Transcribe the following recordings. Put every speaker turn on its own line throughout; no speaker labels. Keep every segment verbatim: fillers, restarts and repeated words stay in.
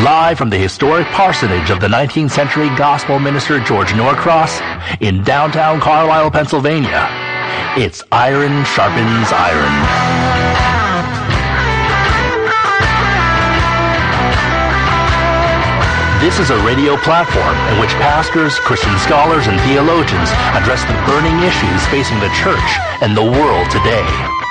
Live from the historic parsonage of the nineteenth century gospel minister George Norcross in downtown Carlisle, Pennsylvania, it's Iron Sharpens Iron. This is a radio platform in which pastors, Christian scholars, and theologians address the burning issues facing the church and the world today.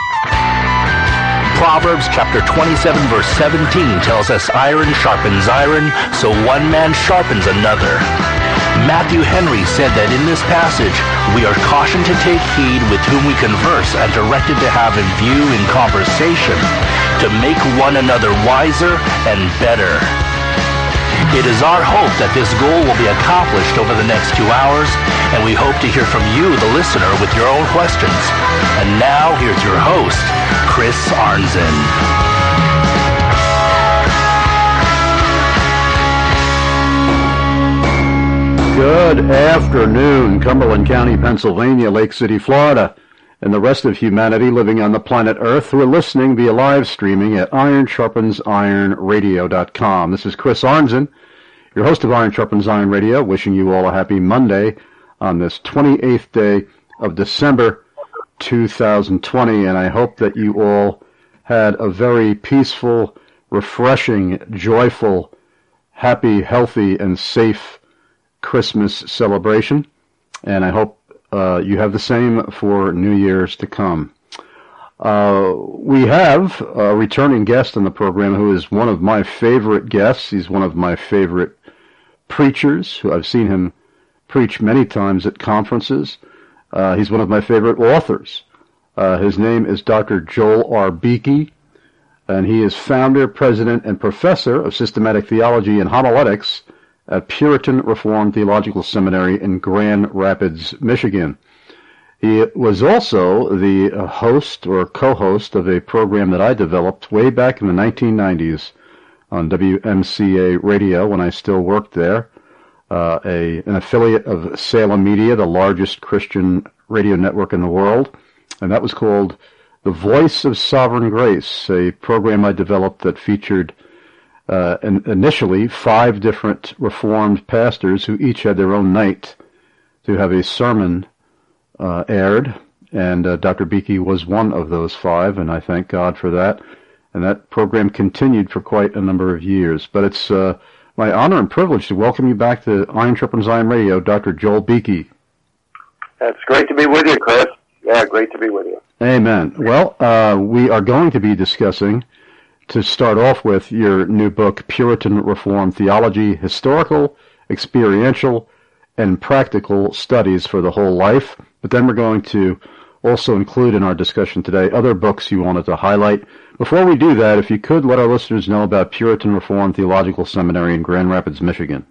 Proverbs chapter twenty-seven verse seventeen tells us iron sharpens iron, so one man sharpens another. Matthew Henry said that in this passage, we are cautioned to take heed with whom we converse and directed to have in view in conversation to make one another wiser and better. It is our hope that this goal will be accomplished over the next two hours, and we hope to hear from you, the listener, with your own questions. And now, here's your host, Chris Arnzen.
Good afternoon, Cumberland County, Pennsylvania, Lake City, Florida, and the rest of humanity living on the planet Earth who are listening via live streaming at iron sharpens iron radio dot com. This is Chris Arnzen, your host of Iron Sharpens Iron Radio, wishing you all a happy Monday on this twenty-eighth day of December two thousand twenty, and I hope that you all had a very peaceful, refreshing, joyful, happy, healthy, and safe Christmas celebration, and I hope uh, you have the same for New Year's to come. Uh, we have a returning guest on the program who is one of my favorite guests. He's one of my favorite preachers, who I've seen him preach many times at conferences. Uh, he's one of my favorite authors. Uh, his name is Doctor Joel R. Beeke, and he is founder, president, and professor of systematic theology and homiletics at Puritan Reformed Theological Seminary in Grand Rapids, Michigan. He was also the host or co-host of a program that I developed way back in the nineteen nineties on W M C A Radio when I still worked there, uh, a an affiliate of Salem Media, the largest Christian radio network in the world, and that was called The Voice of Sovereign Grace, a program I developed that featured Uh, and initially five different Reformed pastors who each had their own night to have a sermon uh, aired, and uh, Doctor Beeke was one of those five, and I thank God for that. And that program continued for quite a number of years. But it's uh, my honor and privilege to welcome you back to Iron Sharpens Iron Radio, Doctor Joel Beeke.
It's great to be with you, Chris. Yeah, great to be with you.
Amen. Well, uh, we are going to be discussing, to start off with, your new book, Puritan Reformed Theology, Historical, Experiential, and Practical Studies for the Whole Life. But then we're going to also include in our discussion today other books you wanted to highlight. Before we do that, if you could let our listeners know about Puritan Reformed Theological Seminary in Grand Rapids, Michigan.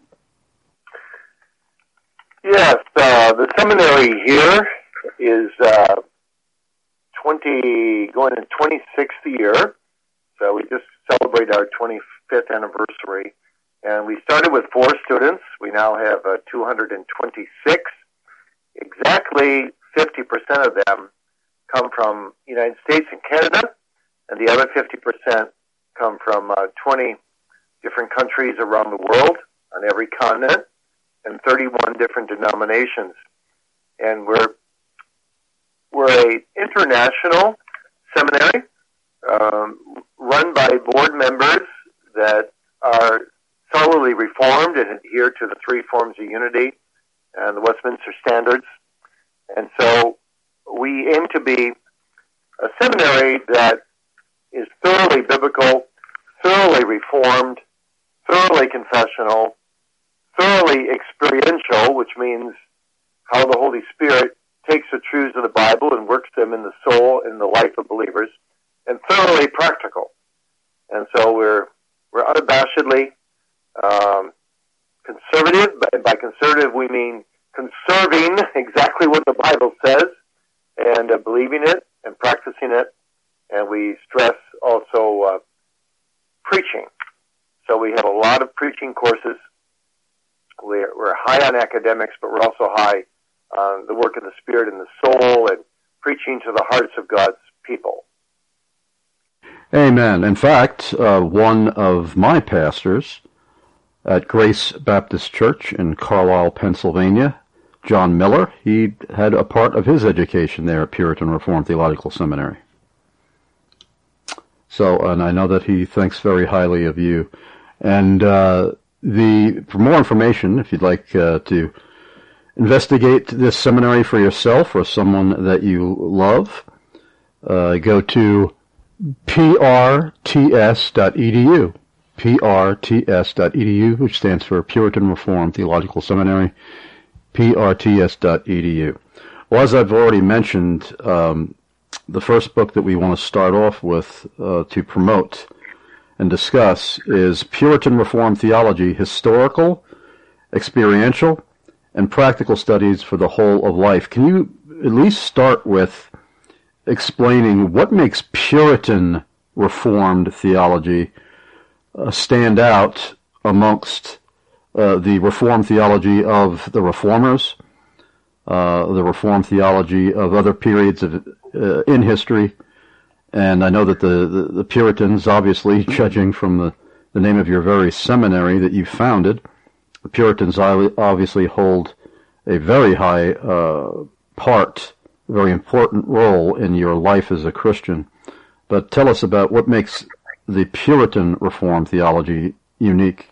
Yes, uh, the seminary here is uh, twenty going in twenty-sixth year. So we just celebrated our twenty-fifth anniversary, and we started with four students. We now have uh, two hundred twenty-six. Exactly fifty percent of them come from the United States and Canada, and the other fifty percent come from uh, twenty different countries around the world, on every continent, and thirty-one different denominations. And we're we're a international seminary, um, run by board members that are solidly Reformed and adhere to the three forms of unity and the Westminster Standards. And so we aim to be a seminary that is thoroughly biblical, thoroughly Reformed, thoroughly confessional, thoroughly experiential, which means how the Holy Spirit takes the truths of the Bible and works them in the soul and the life of believers, and thoroughly practical. And so we're we're unabashedly um, conservative. By, by conservative, we mean conserving exactly what the Bible says and uh, believing it and practicing it. And we stress also uh, preaching. So we have a lot of preaching courses. We're, we're high on academics, but we're also high on the work of the Spirit and the soul and preaching to the hearts of God's people.
Amen. In fact, uh, one of my pastors at Grace Baptist Church in Carlisle, Pennsylvania. John Miller, he had a part of his education there at Puritan Reformed Theological Seminary. So, and I know that he thinks very highly of you. And uh, the for more information, if you'd like uh, to investigate this seminary for yourself or someone that you love, uh, go to P R T S dot E D U. P R T S dot E D U, which stands for Puritan Reformed Theological Seminary, P R T S dot E D U. Well, as I've already mentioned, um, the first book that we want to start off with uh, to promote and discuss is Puritan Reformed Theology, Historical, Experiential, and Practical Studies for the Whole of Life. Can you at least start with explaining what makes Puritan Reformed theology uh, stand out amongst uh, the Reformed theology of the Reformers, uh, the Reformed theology of other periods of uh, in history? And I know that the, the, the Puritans, obviously, judging from the, the name of your very seminary that you founded, the Puritans obviously hold a very high uh, part, a very important role in your life as a Christian. But tell us about what makes the Puritan Reformed theology unique.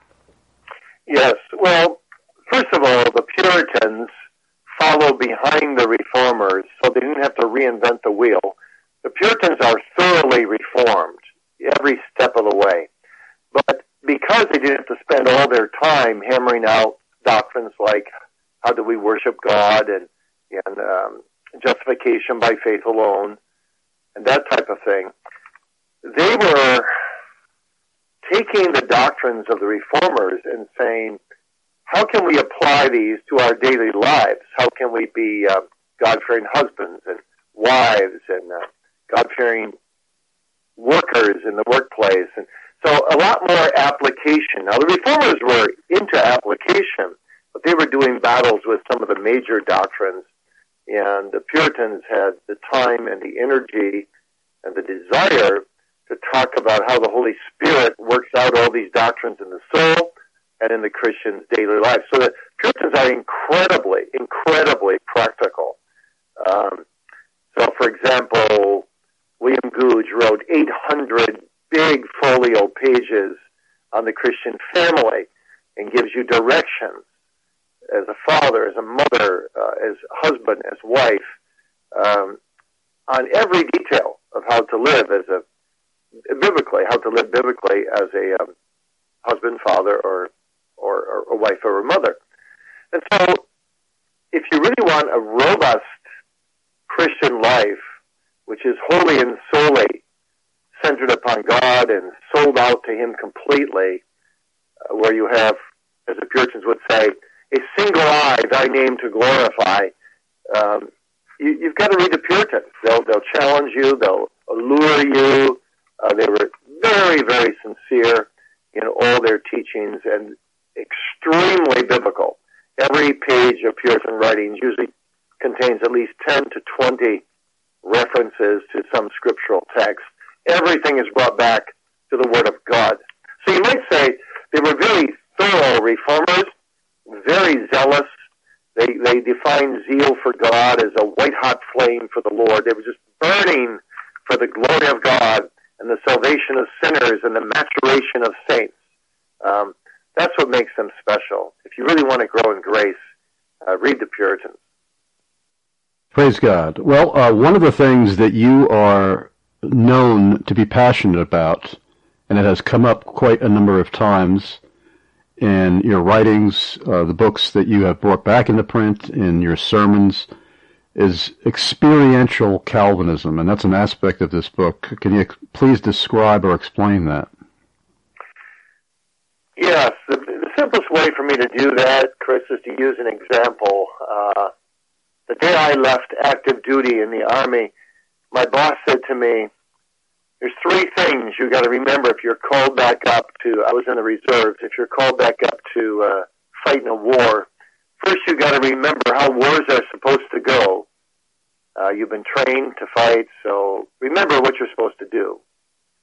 Yes. Well, first of all, the Puritans followed behind the Reformers, so they didn't have to reinvent the wheel. The Puritans are thoroughly reformed every step of the way. But because they didn't have to spend all their time hammering out doctrines like how do we worship God and, and um, justification by faith alone and that type of thing, they were taking the doctrines of the Reformers and saying, how can we apply these to our daily lives? How can we be uh, God-fearing husbands and wives and uh, God-fearing workers in the workplace? And so a lot more application. Now, the Reformers were into application, but they were doing battles with some of the major doctrines, and the Puritans had the time and the energy and the desire to talk about how the Holy Spirit works out all these doctrines in the soul and in the Christian's daily life. So the Puritans are incredibly, incredibly practical. Um, so, for example, William Gouge wrote eight hundred big folio pages on the Christian family and gives you directions as a father, as a mother, uh, as husband, as wife, um, on every detail of how to live as a biblically, how to live biblically as a um, husband, father, or, or or a wife or a mother. And so, if you really want a robust Christian life, which is wholly and solely centered upon God and sold out to Him completely, uh, where you have, as the Puritans would say, a single eye, thy name to glorify, um, you, you've got to read the Puritans. They'll, they'll challenge you, they'll allure you. Uh, they were very, very sincere in all their teachings and extremely biblical. Every page of Puritan writings usually contains at least ten to twenty references to some scriptural text. Everything is brought back to the Word of God. So you might say they were very thorough reformers, very zealous. They, they defined zeal for God as a white-hot flame for the Lord. They were just burning for the glory of God and the salvation of sinners and the maturation of saints. Um, that's what makes them special. If you really want to grow in grace, uh, read the Puritans.
Praise God. Well, uh, one of the things that you are known to be passionate about, and it has come up quite a number of times in your writings, uh, the books that you have brought back into print, in your sermons, is experiential Calvinism, and that's an aspect of this book. Can you please describe or explain that?
Yes. The, the simplest way for me to do that, Chris, is to use an example. Uh, the day I left active duty in the Army, my boss said to me, there's three things you got to remember if you're called back up to, I was in the reserves, if you're called back up to uh, fight in a war. First, you got to remember how wars are supposed to go. Uh, you've been trained to fight, so remember what you're supposed to do.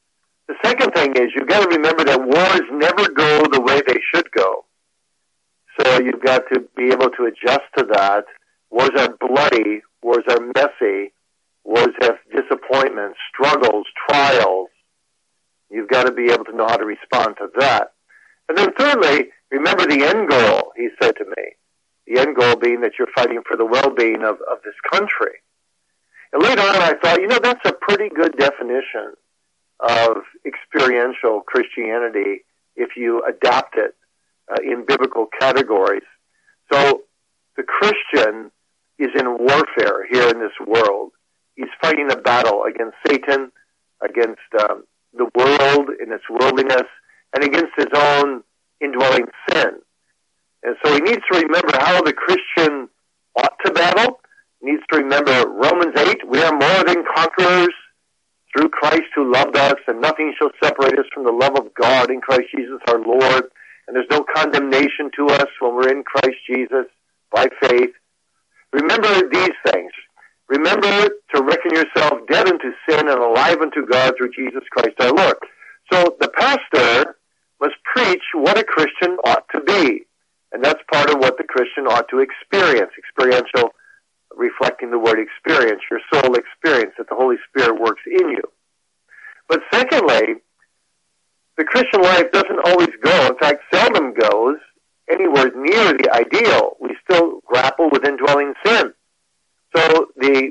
The second thing is you've got to remember that wars never go the way they should go. So you've got to be able to adjust to that. Wars are bloody. Wars are messy. Wars have disappointments, struggles, trials. You've got to be able to know how to respond to that. And then thirdly, remember the end goal, he said to me. The end goal being that you're fighting for the well-being of, of this country. And later on I thought, you know, that's a pretty good definition of experiential Christianity if you adapt it uh, in biblical categories. So the Christian is in warfare here in this world. He's fighting a battle against Satan, against um, the world in its worldliness, and against his own indwelling sin. And so he needs to remember how the Christian ought to battle. He needs to remember Romans eight, we are more than conquerors through Christ who loved us, and nothing shall separate us from the love of God in Christ Jesus our Lord. And there's no condemnation to us when we're in Christ Jesus by faith. Remember these things. Remember to reckon yourself dead unto sin and alive unto God through Jesus Christ our Lord. So the pastor must preach what a Christian ought to be. And that's part of what the Christian ought to experience. Experiential, reflecting the word experience, your soul experience, that the Holy Spirit works in you. But secondly, the Christian life doesn't always go, in fact, seldom goes anywhere near the ideal. We still grapple with indwelling sin. So the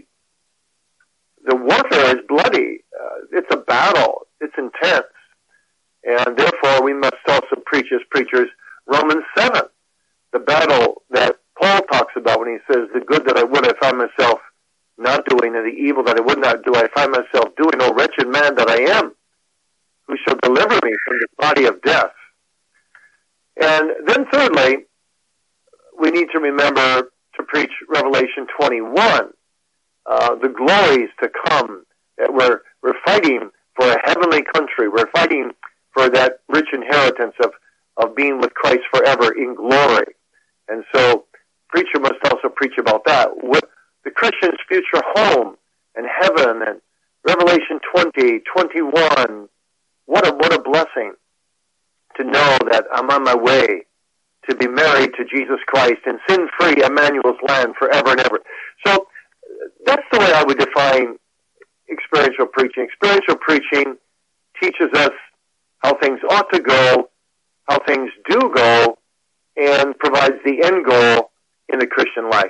the warfare is bloody. Uh, it's a battle. It's intense. And therefore, we must also preach as preachers Romans seven, the battle that Paul talks about when he says, the good that I would, I find myself not doing, and the evil that I would not do, I find myself doing. O wretched man that I am, who shall deliver me from this body of death? And then thirdly, we need to remember to preach Revelation twenty-one, uh, the glories to come, that we're, we're fighting for a heavenly country. We're fighting for that rich inheritance of, of being with Christ forever in glory. And so, preacher must also preach about that. With the Christian's future home and heaven and Revelation twenty, twenty-one, what a, what a blessing to know that I'm on my way to be married to Jesus Christ in sin-free Emmanuel's land forever and ever. So that's the way I would define experiential preaching. Experiential preaching teaches us how things ought to go, how things do go, and provides the end goal in the Christian life.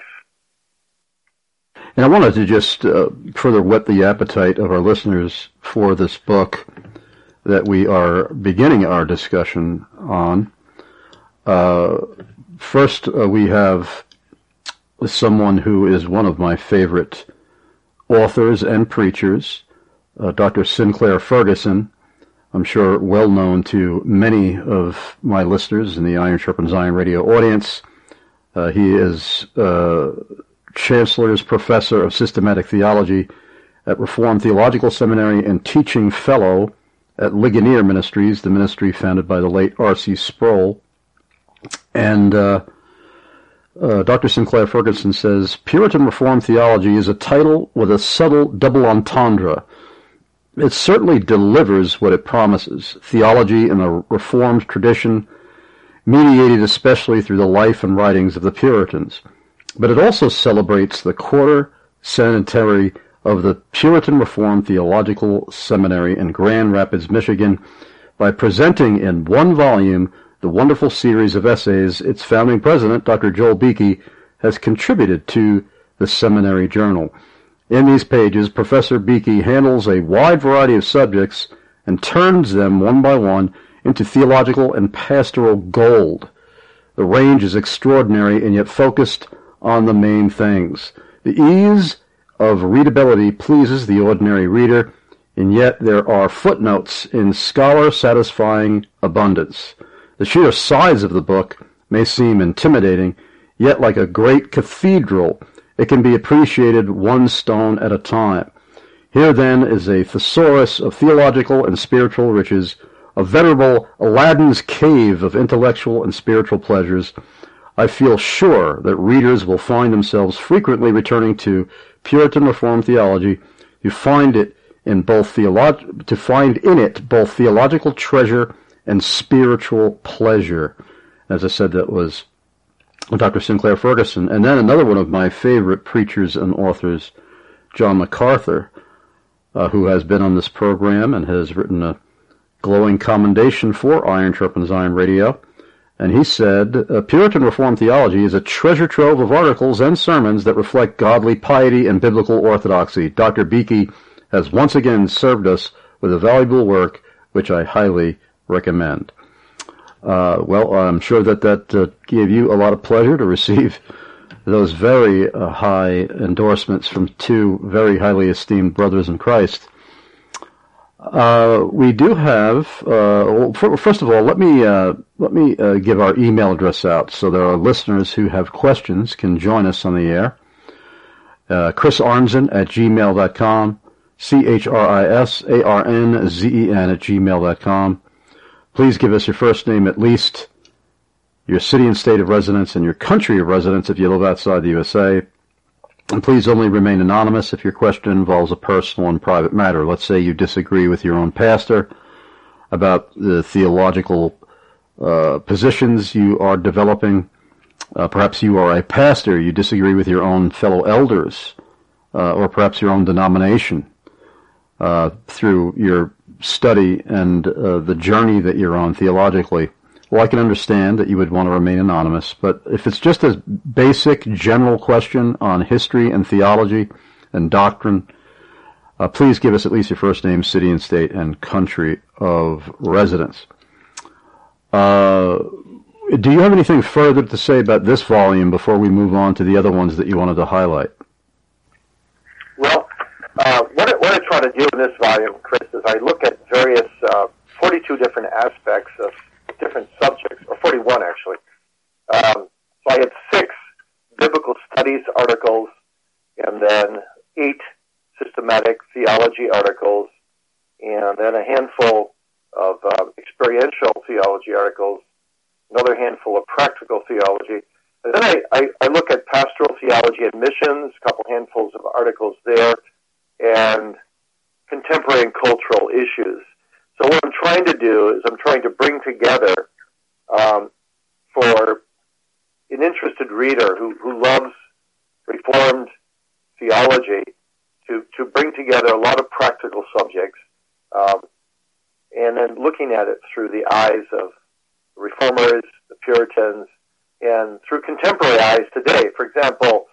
And I wanted to just uh, further whet the appetite of our listeners for this book that we are beginning our discussion on. Uh, first, uh, we have someone who is one of my favorite authors and preachers, uh, Doctor Sinclair Ferguson. I'm sure well known to many of my listeners in the Iron Sharpens Iron radio audience. Uh, he is uh, Chancellor's Professor of Systematic Theology at Reformed Theological Seminary and Teaching Fellow at Ligonier Ministries, the ministry founded by the late R C Sproul. And uh, uh, Doctor Sinclair Ferguson says, Puritan Reformed theology is a title with a subtle double entendre. It certainly delivers what it promises, theology in the Reformed tradition, mediated especially through the life and writings of the Puritans. But it also celebrates the quarter centenary of the Puritan Reformed Theological Seminary in Grand Rapids, Michigan, by presenting in one volume the wonderful series of essays its founding president, Doctor Joel Beeke, has contributed to the seminary journal. In these pages, Professor Beeke handles a wide variety of subjects and turns them one by one into theological and pastoral gold. The range is extraordinary and yet focused on the main things. The ease of readability pleases the ordinary reader, and yet there are footnotes in scholar-satisfying abundance. The sheer size of the book may seem intimidating, yet like a great cathedral, it can be appreciated one stone at a time. Here, then, is a thesaurus of theological and spiritual riches, a venerable Aladdin's cave of intellectual and spiritual pleasures. I feel sure that readers will find themselves frequently returning to Puritan Reformed theology. You find it in both theolog- to find in it both theological treasure and spiritual pleasure. As I said, that was Doctor Sinclair Ferguson. And then another one of my favorite preachers and authors, John MacArthur, uh, who has been on this program and has written a glowing commendation for Iron Sharpens Iron Radio. And he said, Puritan Reformed theology is a treasure trove of articles and sermons that reflect godly piety and biblical orthodoxy. Doctor Beeke has once again served us with a valuable work, which I highly recommend. Uh, well, I'm sure that that uh, gave you a lot of pleasure to receive those very uh, high endorsements from two very highly esteemed brothers in Christ. Uh, we do have, uh, well, for, first of all, let me, uh, let me, uh, give our email address out so there are listeners who have questions can join us on the air. Uh, Chris Arnzen at gmail dot com, C H R I S A R N Z E N at gmail dot com. Please give us your first name, at least your city and state of residence and your country of residence if you live outside the U S A. And please only remain anonymous if your question involves a personal and private matter. Let's say you disagree with your own pastor about the theological uh, positions you are developing. Uh, perhaps you are a pastor. You disagree with your own fellow elders, uh, or perhaps your own denomination uh, through your study and uh, the journey that you're on theologically. Well, I can understand that you would want to remain anonymous, but if it's just a basic, general question on history and theology and doctrine, uh, please give us at least your first name, city and state, and country of residence. Uh, do you have anything further to say about this volume before we move on to the other ones that you wanted to highlight?
Well, uh, what, I, what I try to do in this volume, Chris, is I look at various uh, forty-two different aspects of different subjects, or forty-one actually. Um, so I had six biblical studies articles, and then eight systematic theology articles, and then a handful of uh, experiential theology articles, another handful of practical theology. And then I, I, I look at pastoral theology and missions, a couple handfuls of articles there, and contemporary and cultural issues. So what I'm trying to do is I'm trying to bring together um, for an interested reader who, who loves Reformed theology to, to bring together a lot of practical subjects um, and then looking at it through the eyes of the Reformers, the Puritans, and through contemporary eyes today. For example,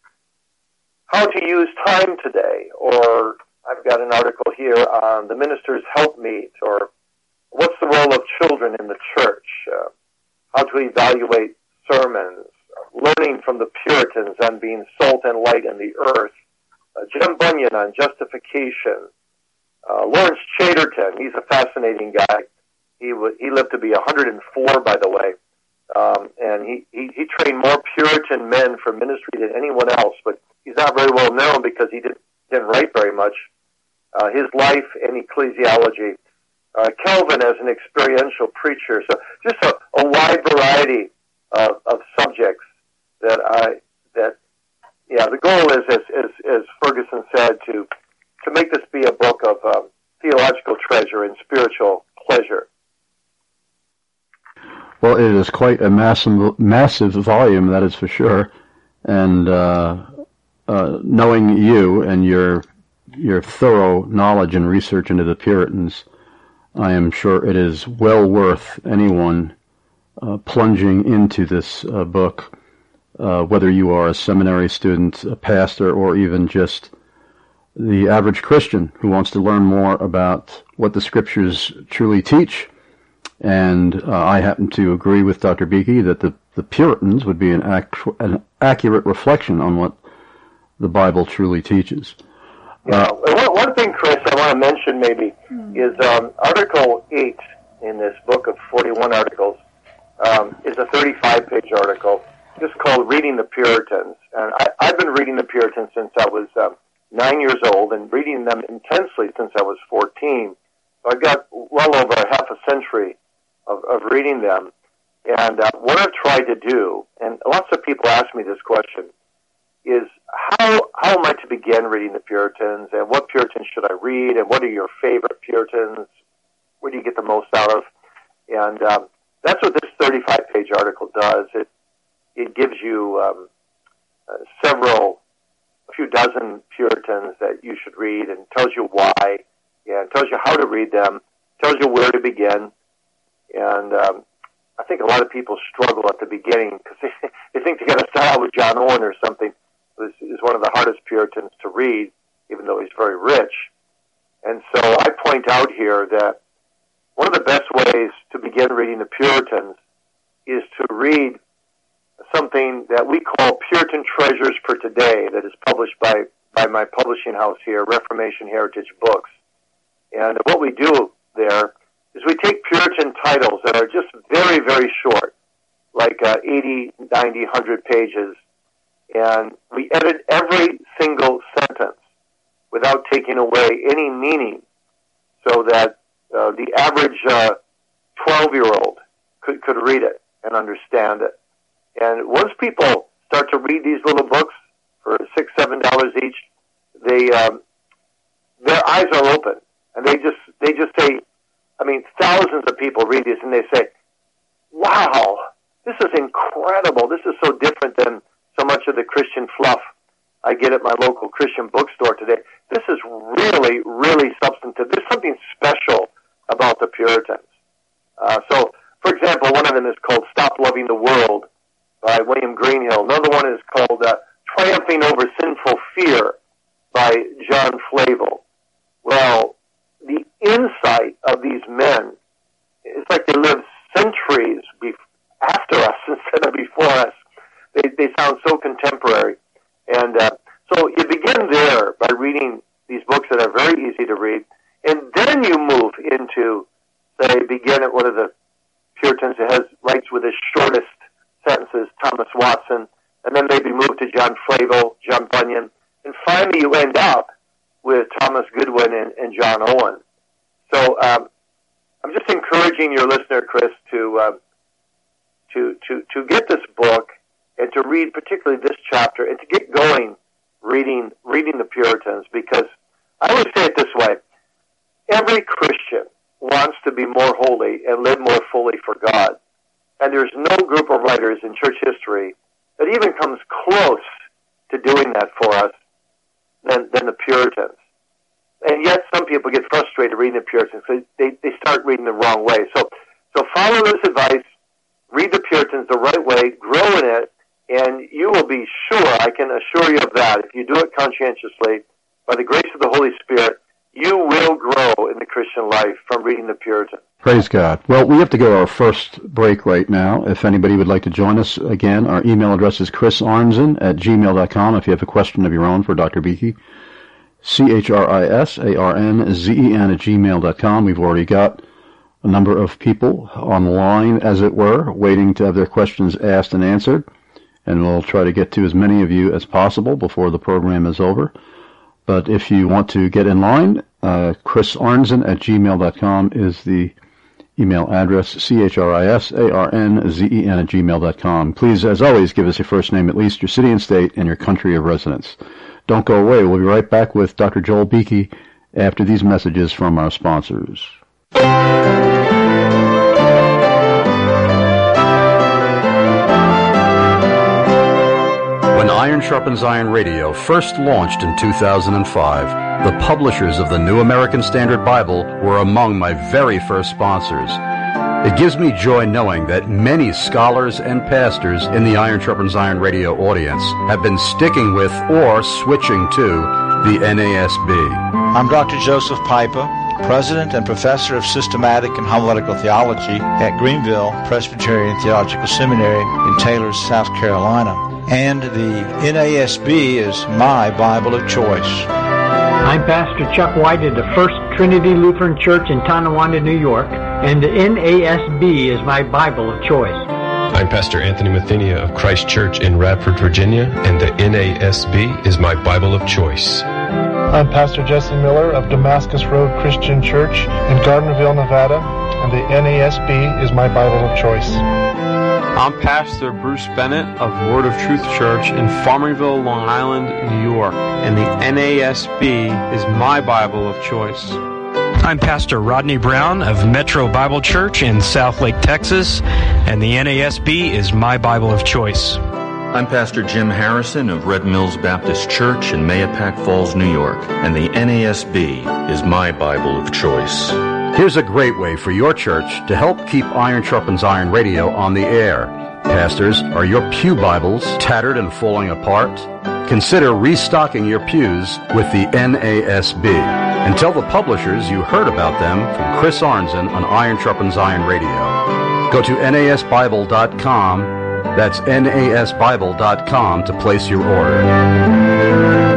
how to use time today, or I've got an article here on the minister's helpmeet, or what's the role of children in the church, uh, how to evaluate sermons, learning from the Puritans on being salt and light in the earth, uh, Jim Bunyan on justification, uh, Lawrence Chaderton, he's a fascinating guy. He w- he lived to be one hundred four, by the way, um, and he, he, he trained more Puritan men for ministry than anyone else, but he's not very well known because he didn't, didn't write very much. Uh, his life and ecclesiology. Uh, Calvin as an experiential preacher. So just a, a wide variety of, of subjects that I, that, yeah, the goal is, as, as, as Ferguson said, to, to make this be a book of um, theological treasure and spiritual pleasure.
Well, it is quite a massive, massive volume, that is for sure. And uh, uh, knowing you and your your thorough knowledge and research into the Puritans, I am sure it is well worth anyone uh, plunging into this uh, book, uh, whether you are a seminary student, a pastor, or even just the average Christian who wants to learn more about what the Scriptures truly teach. And uh, I happen to agree with Doctor Beeke that the, the Puritans would be an, actu- an accurate reflection on what the Bible truly teaches.
Yeah, one, one thing, Chris, I want to mention maybe is um, Article eight in this book of forty-one articles um, is a thirty-five page article just called Reading the Puritans. And I, I've been reading the Puritans since I was um, nine years old and reading them intensely since I was fourteen. So I've got well over a half a century of, of reading them. And uh, what I've tried to do, and lots of people ask me this question, is how how am I to begin reading the Puritans, and what Puritans should I read, and what are your favorite Puritans? What do you get the most out of? And um, that's what this thirty-five page article does. It it gives you um, uh, several, a few dozen Puritans that you should read, and tells you why, and tells you how to read them, tells you where to begin. And um, I think a lot of people struggle at the beginning because they, they think they got to start out with John Owen or something. This is one of the hardest Puritans to read, even though he's very rich. And so I point out here that one of the best ways to begin reading the Puritans is to read something that we call Puritan Treasures for Today, that is published by, by my publishing house here, Reformation Heritage Books. And what we do there is we take Puritan titles that are just very, very short, like uh, eighty, ninety, one hundred pages, and we edit every single sentence without taking away any meaning, so that uh, the average uh, twelve-year-old could, could read it and understand it. And once people start to read these little books for six, seven dollars each, they um, their eyes are open, and they just they just say, I mean, thousands of people read this and they say, "Wow, this is incredible! This is so different than so much of the Christian fluff I get at my local Christian bookstore today. This is really, really substantive. There's something special about the Puritans." Uh, so, for example, one of them is called "Stop Loving the World" by William Greenhill. Another one is called uh, "Triumphing Over Sinful Fear" by John Flavel. Well, the insight of these men, it's like they live centuries be- after us instead of before us. They, they sound so contemporary. And uh, so you begin there by reading these books that are very easy to read, and then you move into, say, begin at one of the Puritans that has writes with his shortest sentences, Thomas Watson, and then maybe move to John Flavel, John Bunyan, and finally you end up with Thomas Goodwin and, and John Owen. So um, I'm just encouraging your listener, Chris, to uh, to to to get this book and to read particularly this chapter and to get going reading reading the Puritans, because I would say it this way: every Christian wants to be more holy and live more fully for God. And there's no group of writers in church history that even comes close to doing that for us than, than the Puritans. And yet some people get frustrated reading the Puritans because they, they start reading the wrong way. So, so follow this advice, read the Puritans the right way, grow in it, and you will be sure, I can assure you of that, if you do it conscientiously, by the grace of the Holy Spirit, you will grow in the Christian life from reading the Puritans.
Praise God. Well, we have to go to our first break right now. If anybody would like to join us, again, our email address is chris arnzen at gmail dot com if you have a question of your own for Doctor Beeke. C H R I S A R N Z E N at gmail dot com. We've already got a number of people on the line, as it were, waiting to have their questions asked and answered, and we'll try to get to as many of you as possible before the program is over. But if you want to get in line, uh, chris arnzen at gmail dot com is the email address, C H R I S A R N Z E N at gmail dot com. Please, as always, give us your first name, at least your city and state, and your country of residence. Don't go away. We'll be right back with Doctor Joel Beeke after these messages from our sponsors. When Iron Sharpens Iron Radio first launched in two thousand five, the publishers of the New American Standard Bible were among my very first sponsors. It gives me joy knowing that many scholars and pastors in the Iron Sharpens Iron Radio audience have been sticking with or switching to the N A S B.
I'm Doctor Joseph Pipa, President and Professor of Systematic and Homiletical Theology at Greenville Presbyterian Theological Seminary in Taylor, South Carolina. And the N A S B is my Bible of choice.
I'm Pastor Chuck White of the First Trinity Lutheran Church in Tonawanda, New York, and the N A S B is my Bible of choice.
I'm Pastor Anthony Mathinia of Christ Church in Radford, Virginia, and the N A S B is my Bible of choice.
I'm Pastor Jesse Miller of Damascus Road Christian Church in Gardnerville, Nevada, and the N A S B is my Bible of choice.
I'm Pastor Bruce Bennett of Word of Truth Church in Farmingville, Long Island, New York, and the N A S B is my Bible of choice.
I'm Pastor Rodney Brown of Metro Bible Church in Southlake, Texas, and the N A S B is my Bible of choice.
I'm Pastor Jim Harrison of Red Mills Baptist Church in Mahopac Falls, New York, and the N A S B is my Bible of choice.
Here's a great way for your church to help keep Iron Sharpens Iron Radio on the air. Pastors, are your pew Bibles tattered and falling apart? Consider restocking your pews with the N A S B. And tell the publishers you heard about them from Chris Arnzen on Iron Sharpens Iron Radio. Go to N A S Bible dot com. That's N A S Bible dot com to place your order.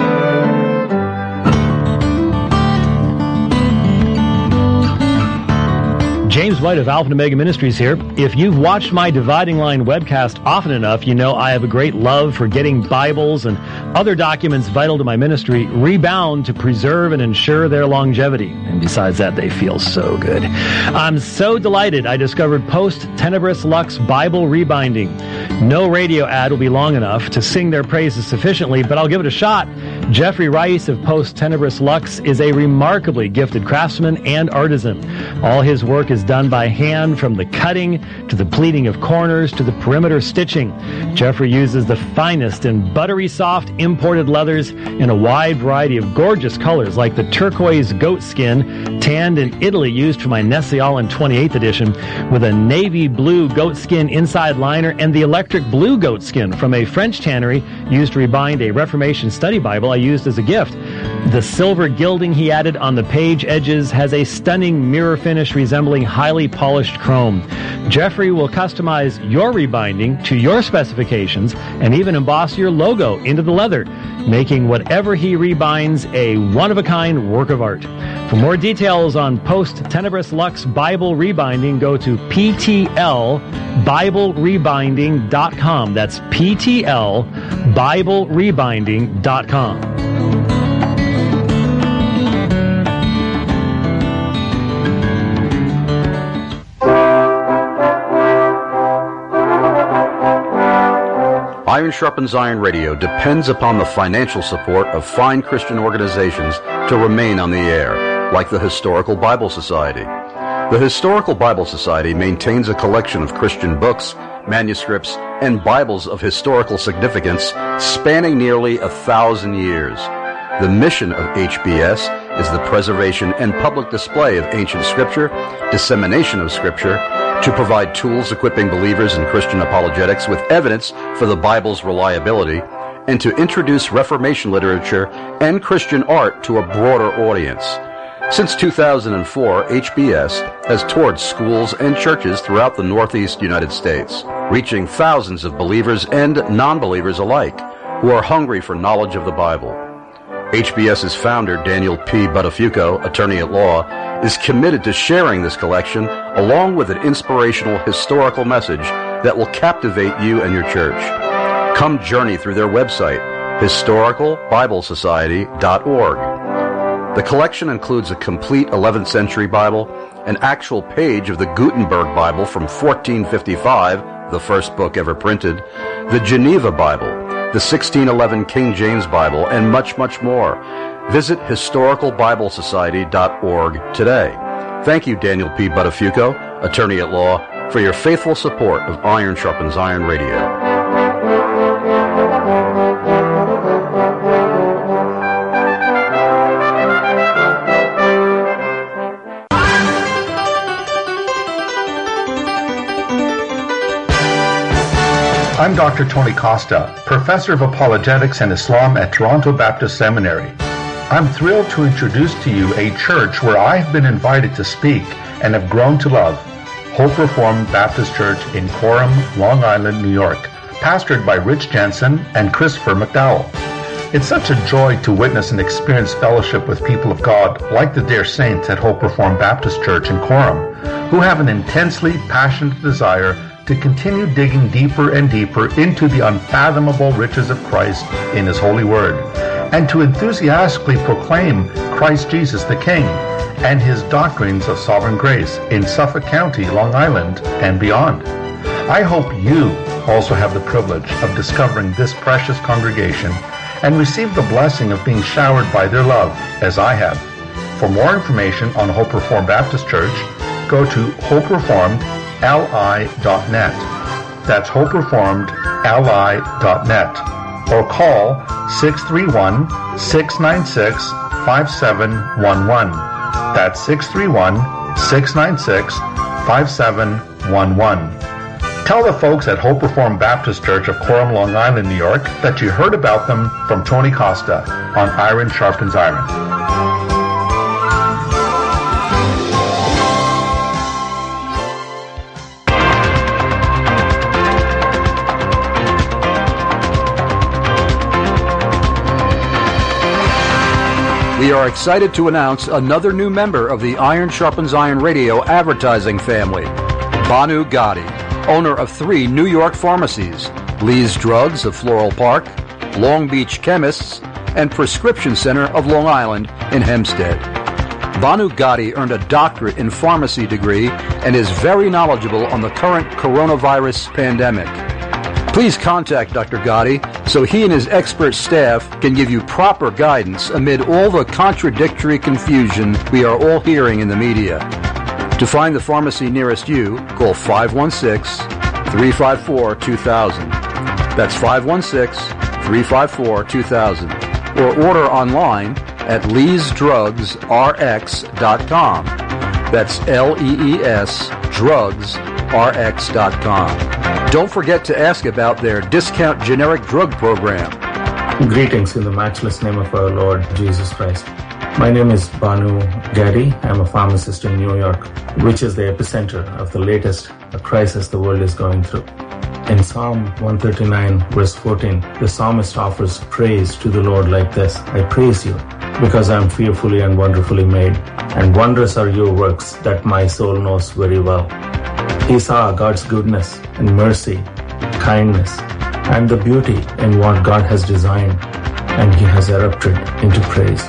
James White of Alpha and Omega Ministries here. If you've watched my Dividing Line webcast often enough, you know I have a great love for getting Bibles and other documents vital to my ministry rebound to preserve and ensure their longevity. And besides that, they feel so good. I'm so delighted I discovered Post Tenebris Lux Bible Rebinding. No radio ad will be long enough to sing their praises sufficiently, but I'll give it a shot. Jeffrey Rice of Post Tenebris Lux is a remarkably gifted craftsman and artisan. All his work is done by hand, from the cutting to the pleating of corners to the perimeter stitching. Jeffrey uses the finest and buttery soft imported leathers in a wide variety of gorgeous colors, like the turquoise goat skin tanned in Italy used for my Nestle Allen twenty-eighth edition, with a navy blue goat skin inside liner, and the electric blue goat skin from a French tannery used to rebind a Reformation study Bible I used as a gift. The silver gilding he added on the page edges has a stunning mirror finish resembling highly polished chrome. Jeffrey will customize your rebinding to your specifications and even emboss your logo into the leather, making whatever he rebinds a one-of-a-kind work of art. For more details on Post Tenebris Lux Bible Rebinding, go to P T L Bible Rebinding dot com. That's P T L Bible Rebinding dot com.
Iron Sharpens Iron Radio depends upon the financial support of fine Christian organizations to remain on the air, like the Historical Bible Society. The Historical Bible Society maintains a collection of Christian books, manuscripts, and Bibles of historical significance spanning nearly a thousand years. The mission of H B S is the preservation and public display of ancient Scripture, dissemination of Scripture, to provide tools equipping believers in Christian apologetics with evidence for the Bible's reliability, and to introduce Reformation literature and Christian art to a broader audience. Since two thousand four, H B S has toured schools and churches throughout the Northeast United States, reaching thousands of believers and non-believers alike who are hungry for knowledge of the Bible. HBS's founder, Daniel P. Buttafuoco, attorney at law, is committed to sharing this collection along with an inspirational historical message that will captivate you and your church. Come journey through their website, historical bible society dot org. The collection includes a complete eleventh century Bible, an actual page of the Gutenberg Bible from fourteen fifty-five, the first book ever printed, the Geneva Bible, the sixteen eleven King James Bible, and much, much more. Visit historical bible society dot org today. Thank you, Daniel P. Buttafuoco, attorney at law, for your faithful support of Iron Sharpens Iron Radio.
I'm Doctor Tony Costa, Professor of Apologetics and Islam at Toronto Baptist Seminary. I'm thrilled to introduce to you a church where I have been invited to speak and have grown to love, Hope Reformed Baptist Church in Coram, Long Island, New York, pastored by Rich Jensen and Christopher McDowell. It's such a joy to witness and experience fellowship with people of God like the dear saints at Hope Reformed Baptist Church in Coram, who have an intensely passionate desire to continue digging deeper and deeper into the unfathomable riches of Christ in His holy word, and to enthusiastically proclaim Christ Jesus the King and His doctrines of sovereign grace in Suffolk County, Long Island, and beyond. I hope you also have the privilege of discovering this precious congregation and receive the blessing of being showered by their love, as I have. For more information on Hope Reformed Baptist Church, go to hope reformed l i dot net. That's hope reformed l i dot net. Or call six three one, six nine six, five seven one one. That's six three one, six nine six, five seven one one. Tell the folks at Hope Reformed Baptist Church of Coram, Long Island, New York, that you heard about them from Tony Costa on Iron Sharpens Iron.
We are excited to announce another new member of the Iron Sharpens Iron radio advertising family, Banu Gotti, owner of three New York pharmacies, Lee's Drugs of Floral Park, Long Beach Chemists, and Prescription Center of Long Island in Hempstead. Banu Gotti earned a doctorate in pharmacy degree and is very knowledgeable on the current coronavirus pandemic. Please contact Doctor Gotti so he and his expert staff can give you proper guidance amid all the contradictory confusion we are all hearing in the media. To find the pharmacy nearest you, call five one six, three five four, two thousand. That's five one six, three five four, two thousand. Or order online at lees drugs r x dot com. That's L E E S drugs r x dot com. Don't forget to ask about their discount generic drug program.
Greetings in the matchless name of our Lord Jesus Christ. My name is Banu Gotti. I'm a pharmacist in New York, which is the epicenter of the latest crisis the world is going through. In Psalm one thirty-nine, verse fourteen, the psalmist offers praise to the Lord like this: I praise you because I am fearfully and wonderfully made, and wondrous are your works that my soul knows very well. He saw God's goodness and mercy, kindness, and the beauty in what God has designed, and he has erupted into praise.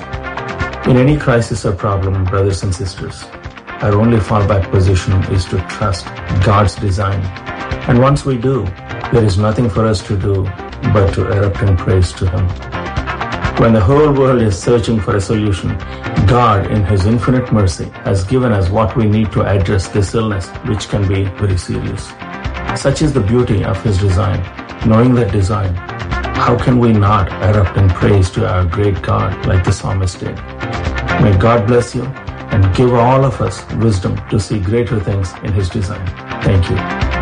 In any crisis or problem, brothers and sisters, our only fallback position is to trust God's design. And once we do, there is nothing for us to do but to erupt in praise to him. When the whole world is searching for a solution, God, in his infinite mercy, has given us what we need to address this illness, which can be very serious. Such is the beauty of his design. Knowing that design, how can we not erupt in praise to our great God like the psalmist did? May God bless you and give all of us wisdom to see greater things in his design. Thank you.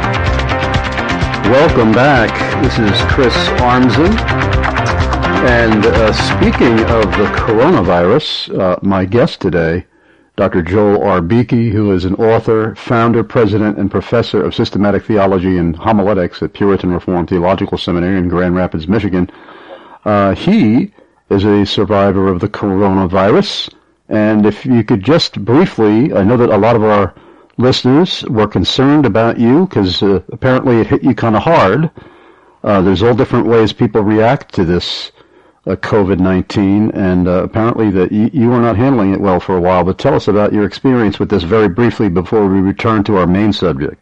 Welcome back. This is Chris Armsen. And uh, speaking of the coronavirus, uh, my guest today, Doctor Joel R. Beeke, who is an author, founder, president, and professor of systematic theology and homiletics at Puritan Reformed Theological Seminary in Grand Rapids, Michigan. Uh, he is a survivor of the coronavirus. And if you could just briefly, I know that a lot of our listeners were concerned about you because uh, apparently it hit you kind of hard. Uh, there's all different ways people react to this uh, COVID nineteen, and uh, apparently that you, you were not handling it well for a while. But tell us about your experience with this very briefly before we return to our main subject.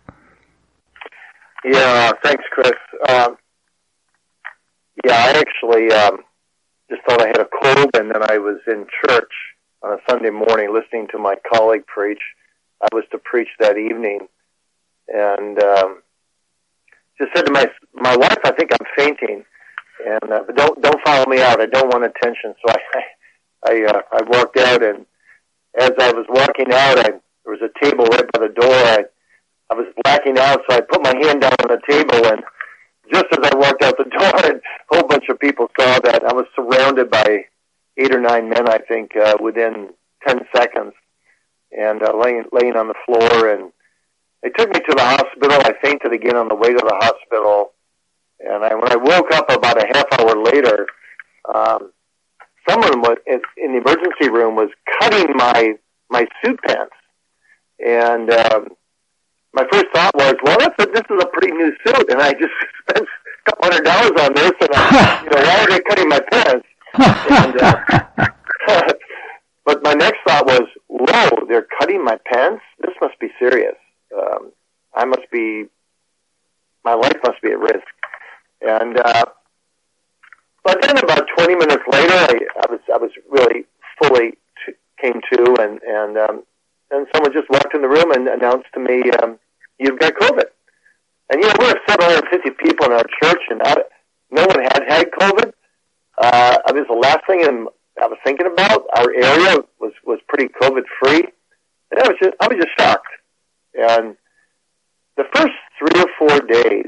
Yeah, thanks, Chris. Um, yeah, I actually um, just thought I had a cold, and then I was in church on a Sunday morning listening to my colleague preach. I was to preach that evening, and um, just said to my my wife, "I think I'm fainting," and uh, but don't don't follow me out. I don't want attention. So I I uh, I walked out, and as I was walking out, I, there was a table right by the door. I I was blacking out, so I put my hand down on the table, and just as I walked out the door, a whole bunch of people saw that. I was surrounded by eight or nine men, I think, uh, within ten seconds, and uh, laying laying on the floor. And they took me to the hospital. I fainted again on the way to the hospital. And I, when I woke up about a half hour later, um, someone was in, in the emergency room was cutting my my suit pants. And um, my first thought was, well, that's a, this is a pretty new suit, and I just spent a couple hundred dollars on this, and I, you know, why are they cutting my pants? And, uh, but my next thought was, whoa, they're cutting my pants? This must be serious. Um, I must be my life must be at risk. And uh, but then about twenty minutes later, I, I was I was really fully t- came to, and and um, and someone just walked in the room and announced to me, um, "You've got COVID." And you know, we have seven hundred fifty people in our church, and I, no one had had COVID. Uh, it was the last thing in, I was thinking about. Our area was was pretty COVID free, and I was just I was just shocked. And the first three or four days,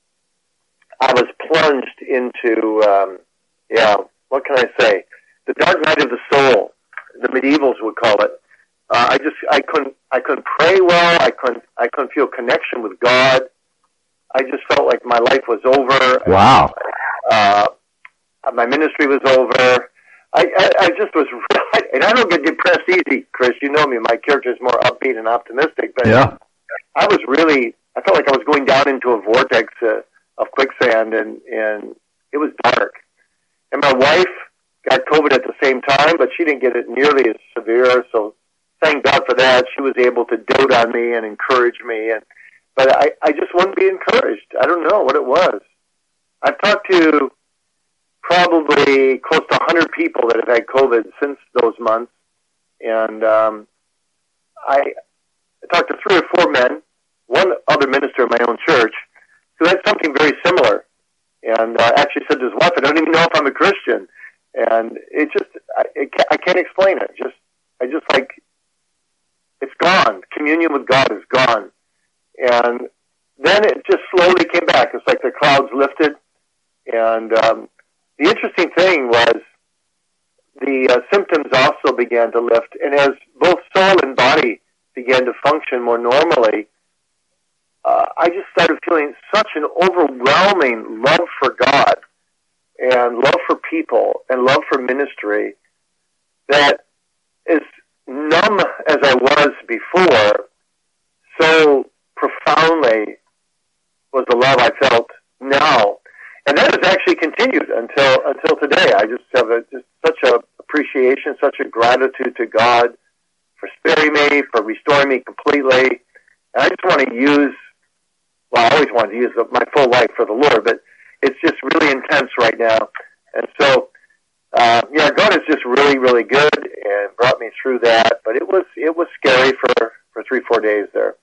I was plunged into, um, yeah, what can I say? The dark night of the soul, the medievals would call it. Uh, I just, I couldn't, I couldn't pray well. I couldn't, I couldn't feel connection with God. I just felt like my life was over.
Wow.
Uh, my ministry was over. I, I, I just was, and I don't get depressed easy, Chris. You know me. My character is more upbeat and optimistic. But
yeah.
I was really, I felt like I was going down into a vortex uh, of quicksand, and, and it was dark. And my wife got COVID at the same time, but she didn't get it nearly as severe. So thank God for that. She was able to dote on me and encourage me. And but I, I just wouldn't be encouraged. I don't know what it was. I've talked to probably close to one hundred people that have had COVID since those months. And um, I, I talked to three or four men, one other minister in my own church, who had something very similar. And uh, actually said to his wife, I don't even know if I'm a Christian. And it just, I, it, I can't explain it. Just, I just like, it's gone. Communion with God is gone. And then it just slowly came back. It's like the clouds lifted. And um, the interesting thing was the uh, symptoms also began to lift. And as both soul and body began to function more normally, uh, I just started feeling such an overwhelming love for God and love for people and love for ministry that as numb as I was before, so profoundly was the love I felt now. And that has actually continued until until today. I just have a, just such a appreciation, such a gratitude to God for sparing me, for restoring me completely. And I just want to use, well, I always wanted to use my full life for the Lord, but it's just really intense right now. And so, uh, yeah, God is just really, really good and brought me through that. But it was it was scary for, for three, four days there.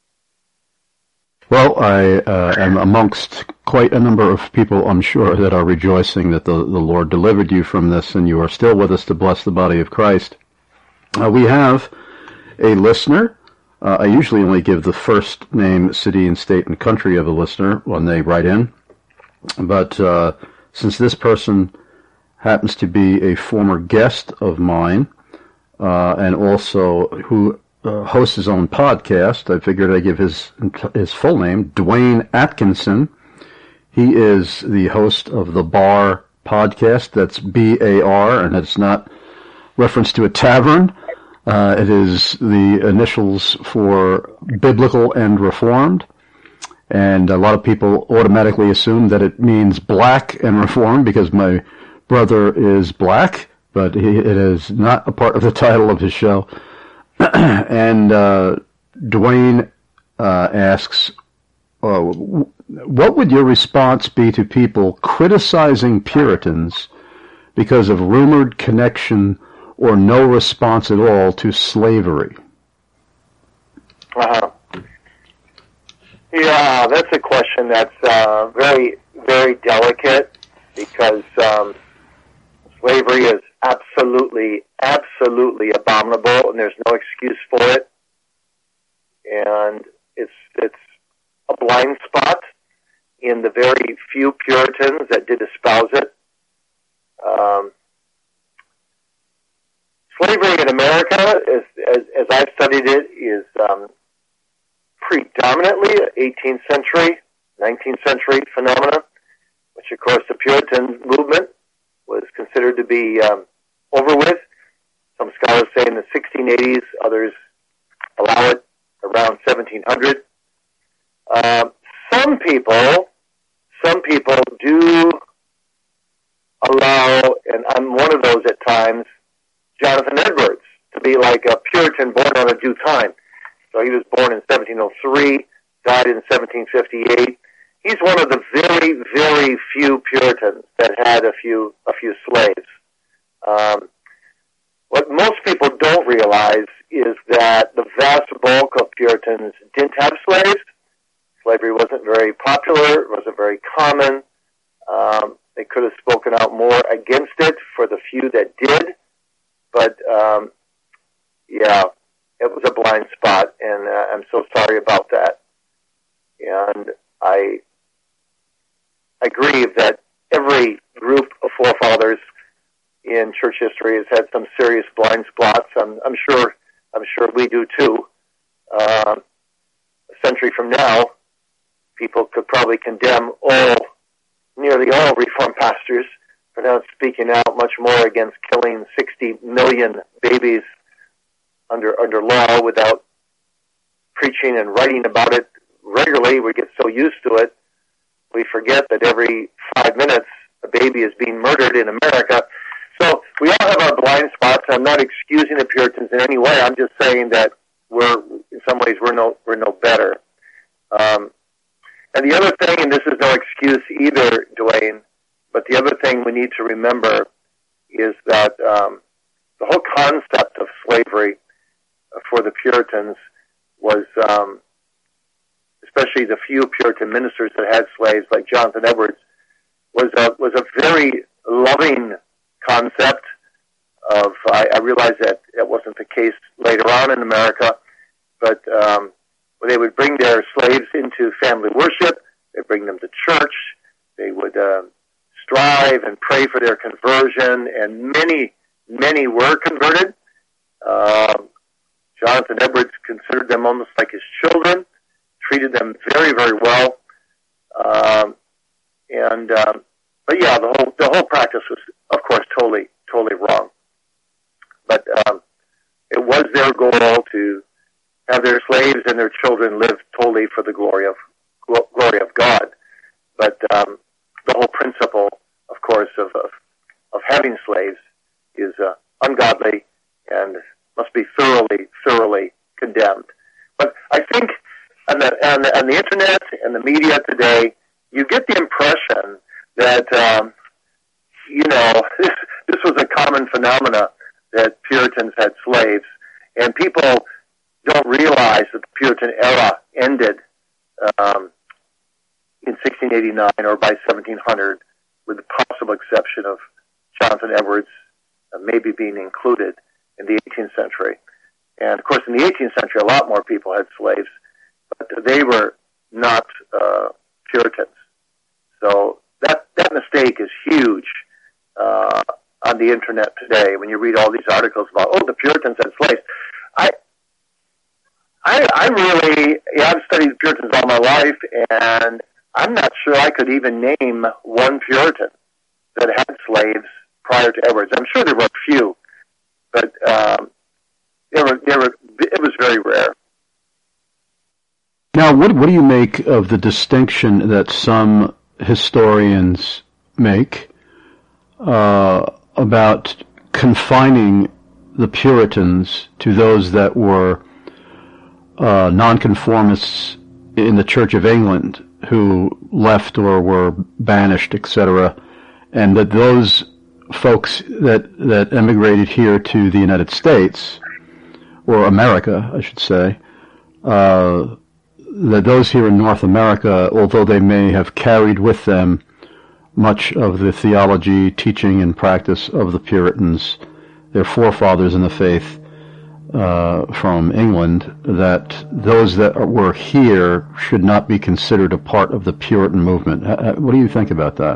Well, I uh, am amongst quite a number of people, I'm sure, that are rejoicing that the, the Lord delivered you from this, and you are still with us to bless the body of Christ. Uh, we have a listener. Uh, I usually only give the first name, city, and state and country of the listener when they write in. But uh, since this person happens to be a former guest of mine, uh, and also who Uh, hosts his own podcast, I figured I'd give his his full name, Dwayne Atkinson. He is the host of the Bar podcast. That's B A R, and it's not reference to a tavern. Uh, it is the initials for Biblical and Reformed. And a lot of people automatically assume that it means black and reformed because my brother is black, but he, it is not a part of the title of his show. And uh, Dwayne uh, asks, uh, what would your response be to people criticizing Puritans because of rumored connection or no response at all to slavery?
Uh-huh. Yeah, that's a question that's uh, very, very delicate because um, slavery is absolutely, absolutely abominable, and there's no excuse for it. And it's it's a blind spot in the very few Puritans that did espouse it. Um, slavery in America, as, as, as I've studied it, is um, predominantly eighteenth century, nineteenth century phenomena, which, of course, the Puritan movement was considered to be um, over with. Some scholars say in the sixteen eighties, others allow it around seventeen hundred. Uh, some people, some people do allow, and I'm one of those at times, Jonathan Edwards to be like a Puritan born on a due time. So he was born in seventeen oh three, died in seventeen fifty-eight, he's one of the very, very few Puritans that had a few a few slaves. Um, what most people don't realize is that the vast bulk of Puritans didn't have slaves. Slavery wasn't very popular, it wasn't very common. Um, they could have spoken out more against it for the few that did, but um, yeah, it was a blind spot, and uh, I'm so sorry about that. And I I grieve that every group of forefathers in church history has had some serious blind spots. I'm, I'm sure I'm sure we do too. Uh, a century from now, people could probably condemn all, nearly all Reformed pastors for not speaking out much more against killing sixty million babies under under law without preaching and writing about it regularly. We get so used to it, we forget that every five minutes a baby is being murdered in America. So we all have our blind spots. I'm not excusing the Puritans in any way. I'm just saying that we're, in some ways, we're no we're no better. Um, and the other thing, and this is no excuse either, Dwayne, but the other thing we need to remember is that um, the whole concept of slavery for the Puritans was, um, especially the few Puritan ministers that had slaves, like Jonathan Edwards, was a, was a very loving concept of, I, I realize that it wasn't the case later on in America, but um, they would bring their slaves into family worship, they'd bring them to church, they would uh, strive and pray for their conversion, and many, many were converted. Uh, Jonathan Edwards considered them almost like his children, treated them very, very well. Um, and, um, but yeah, the whole, the whole practice was, of course, totally, totally wrong. But, um, it was their goal to have their slaves and their children live totally for the glory of, glory of God. But, um, the whole principle, of course, of, of, of having slaves is, uh, ungodly and must be thoroughly, thoroughly condemned. But I think on the, on the, on the internet and the media today, you get the impression that, um, you know, this, this was a common phenomena that Puritans had slaves, and people don't realize that the Puritan era ended um, in sixteen eighty-nine or by seventeen hundred, with the possible exception of Jonathan Edwards uh, maybe being included in the eighteenth century. And, of course, in the eighteenth century, a lot more people had slaves, but they were not uh, Puritans. So that that mistake is huge uh, on the internet today. When you read all these articles about, oh, the Puritans had slaves, I, I, I'm really, yeah, I've studied Puritans all my life, and I'm not sure I could even name one Puritan that had slaves prior to Edwards. I'm sure there were a few, but um, there were, there were, it was very rare.
Now, what what do you make of the distinction that some historians make uh, about confining the Puritans to those that were uh, nonconformists in the Church of England who left or were banished, et cetera, and that those folks that that emigrated here to the United States, or America, I should say, uh, that those here in North America, although they may have carried with them much of the theology, teaching, and practice of the Puritans, their forefathers in the faith uh, from England, that those that were here should not be considered a part of the Puritan movement. What do you think about that?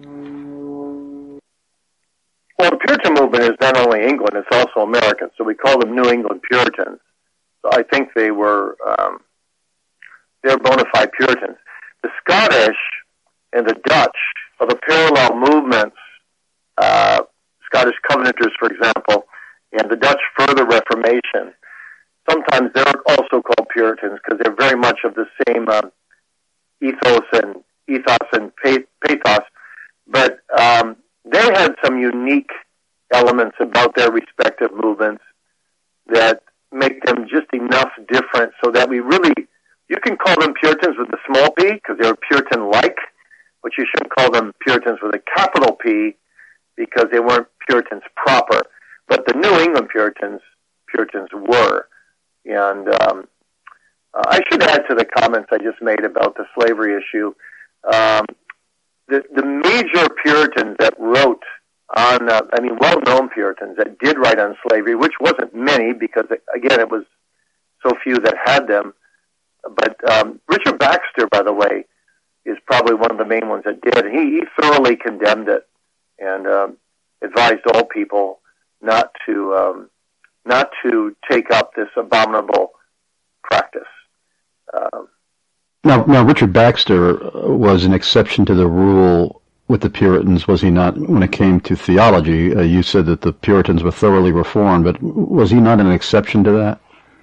Well, the Puritan movement is not only England, it's also American, so we call them New England Puritans. So I think they were... Um, They're bona fide Puritans. The Scottish and the Dutch are the parallel movements, uh, Scottish Covenanters, for example, and the Dutch Further Reformation. Sometimes they're also called Puritans because they're very much of the same uh, ethos and ethos and pathos, but um, they had some unique elements about their respective movements that make them just enough different so that we really you can call them Puritans with a small p because they were Puritan-like, but you shouldn't call them Puritans with a capital P because they weren't Puritans proper. But the New England Puritans, Puritans were. And um, uh, I should add to the comments I just made about the slavery issue. Um, the, the major Puritans that wrote on, uh, I mean, well-known Puritans that did write on slavery, which wasn't many because, again, it was so few that had them. But um, Richard Baxter, by the way, is probably one of the main ones that did. He, he thoroughly condemned it and um, advised all people not to um, not to take up this abominable practice. Um,
now, now, Richard Baxter was an exception to the rule with the Puritans, was he not, when it came to theology? Uh, you said that the Puritans were thoroughly reformed, but was he not an exception to that?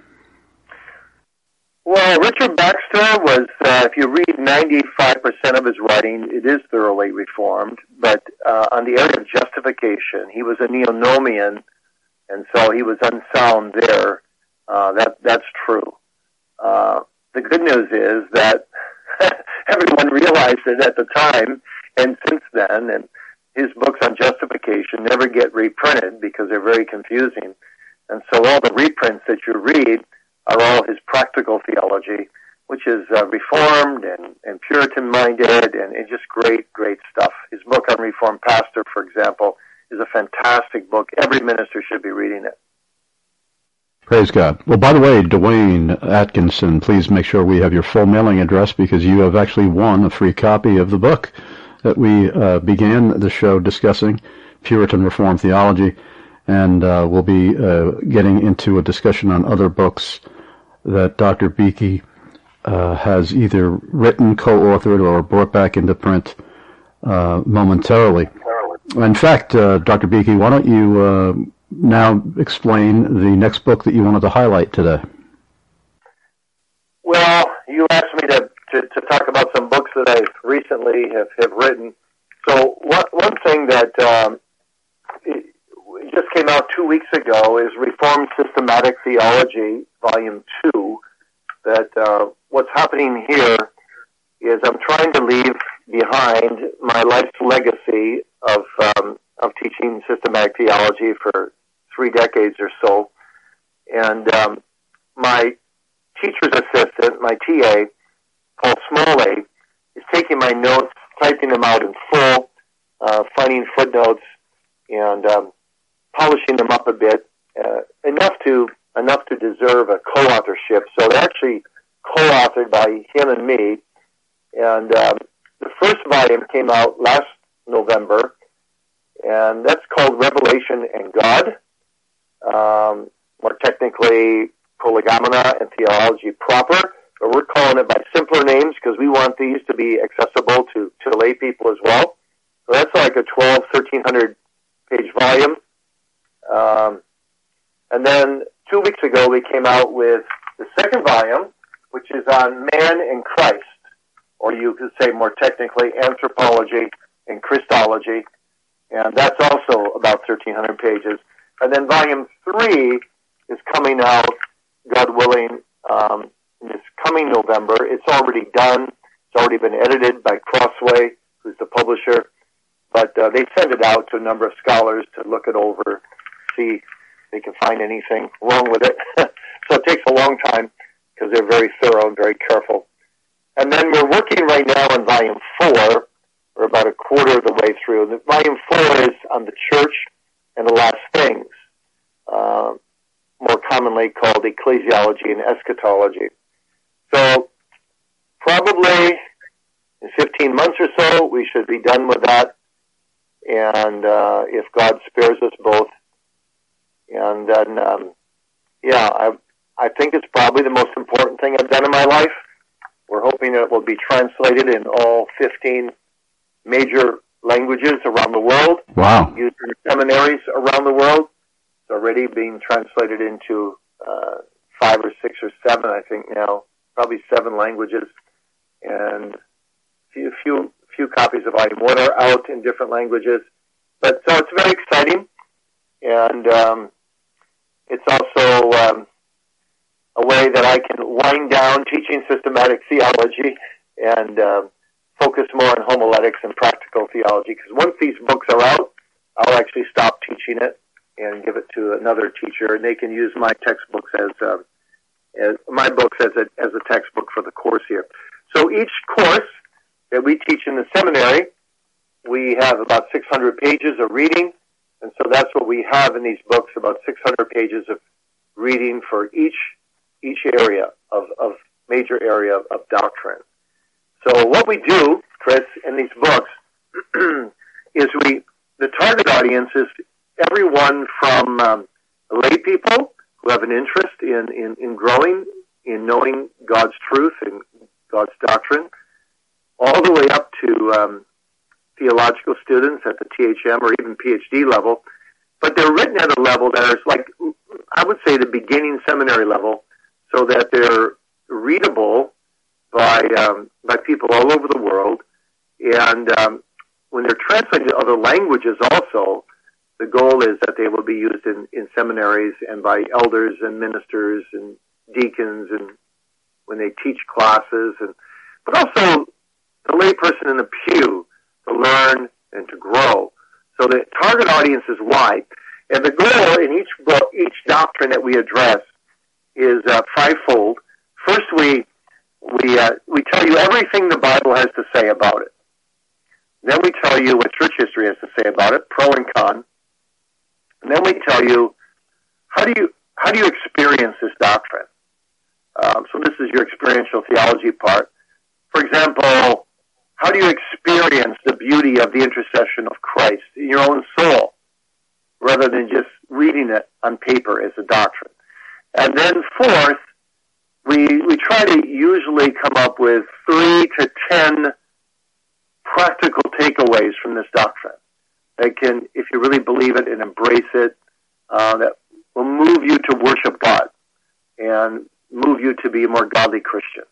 Well, Richard Baxter was, uh, if you read ninety-five percent of his writing, it is thoroughly reformed, but uh, on the area of justification, he was a Neonomian, and so he was unsound there. Uh, that That's true. Uh, the good news is that everyone realized it at the time, and since then, and his books on justification never get reprinted because they're very confusing. And so all the reprints that you read are all his practical theology, which is uh, Reformed and, and Puritan-minded, and it's just great, great stuff. His book on Reformed Pastor, for example, is a fantastic book. Every minister should be reading it.
Praise God. Well, by the way, Dwayne Atkinson, please make sure we have your full mailing address because you have actually won a free copy of the book that we uh, began the show discussing, Puritan Reformed Theology. And uh, we'll be uh, getting into a discussion on other books that Doctor Beeke uh, has either written, co-authored, or brought back into print uh, momentarily. In fact, uh, Doctor Beeke, why don't you uh, now explain the next book that you wanted to highlight today?
Well, you asked me to, to, to talk about some books that I recently have, have written. So one, one thing that... Um, it, It just came out two weeks ago is Reformed Systematic Theology, Volume two, that uh, what's happening here is I'm trying to leave behind my life's legacy of um, of teaching systematic theology for three decades or so. And um, my teacher's assistant, my T A, Paul Smalley, is taking my notes, typing them out in full, uh, finding footnotes, and um, polishing them up a bit, uh, enough to enough to deserve a co-authorship. So they're actually co-authored by him and me. And um, the first volume came out last November, and that's called Revelation and God. Um, more technically, Prolegomena and Theology Proper, but we're calling it by simpler names because we want these to be accessible to, to lay people as well. So that's like a twelve, thirteen hundred page volume. Um, and then two weeks ago, we came out with the second volume, which is on man and Christ, or you could say more technically, anthropology and Christology, and that's also about thirteen hundred pages. And then volume three is coming out, God willing, um, this coming November. It's already done. It's already been edited by Crossway, who's the publisher, but uh, they send it out to a number of scholars to look it over, see if they can find anything wrong with it. So it takes a long time because they're very thorough and very careful. And then we're working right now on volume four. We're about a quarter of the way through. The volume four is on the church and the last things, uh, more commonly called ecclesiology and eschatology. So probably in fifteen months or so, we should be done with that. And uh, if God spares us both, and then, um, yeah, I, I think it's probably the most important thing I've done in my life. We're hoping it will be translated in all fifteen major languages around the world.
Wow.
Used in seminaries around the world. It's already being translated into uh, five or six or seven, I think now, probably seven languages. And a few, few, few copies of Volume one are out in different languages. But so it's very exciting. And um, it's also, um, a way that I can wind down teaching systematic theology and uh, focus more on homiletics and practical theology. Because once these books are out, I'll actually stop teaching it and give it to another teacher, and they can use my textbooks as, uh, as my books as a as a textbook for the course here. So each course that we teach in the seminary, we have about six hundred pages of reading, and so that's what we have in these books, about six hundred pages of reading for each each area of, of major area of, of doctrine. So what we do, Chris, in these books is we, the target audience is everyone from um, lay people who have an interest in, in, in growing, in knowing God's truth and God's doctrine, all the way up to um, theological students at the T H M or even P H D level. But they're written at a level that is like, I would say, the beginning seminary level, so that they're readable by um, by people all over the world. And um, when they're translated to other languages also, the goal is that they will be used in, in seminaries and by elders and ministers and deacons and when they teach classes, and but also the layperson in the pew to learn and to grow. So the target audience is wide. And the goal in each book, each doctrine that we address is uh, fivefold. First, we we uh, we tell you everything the Bible has to say about it. Then we tell you what church history has to say about it, pro and con. And then we tell you how do you how do you experience this doctrine. Um, so this is your experiential theology part. For example, how do you experience the beauty of the intercession of Christ in your own soul, rather than just reading it on paper as a doctrine? And then fourth, we we try to usually come up with three to ten practical takeaways from this doctrine that can, if you really believe it and embrace it, uh, that will move you to worship God and move you to be a more godly Christian.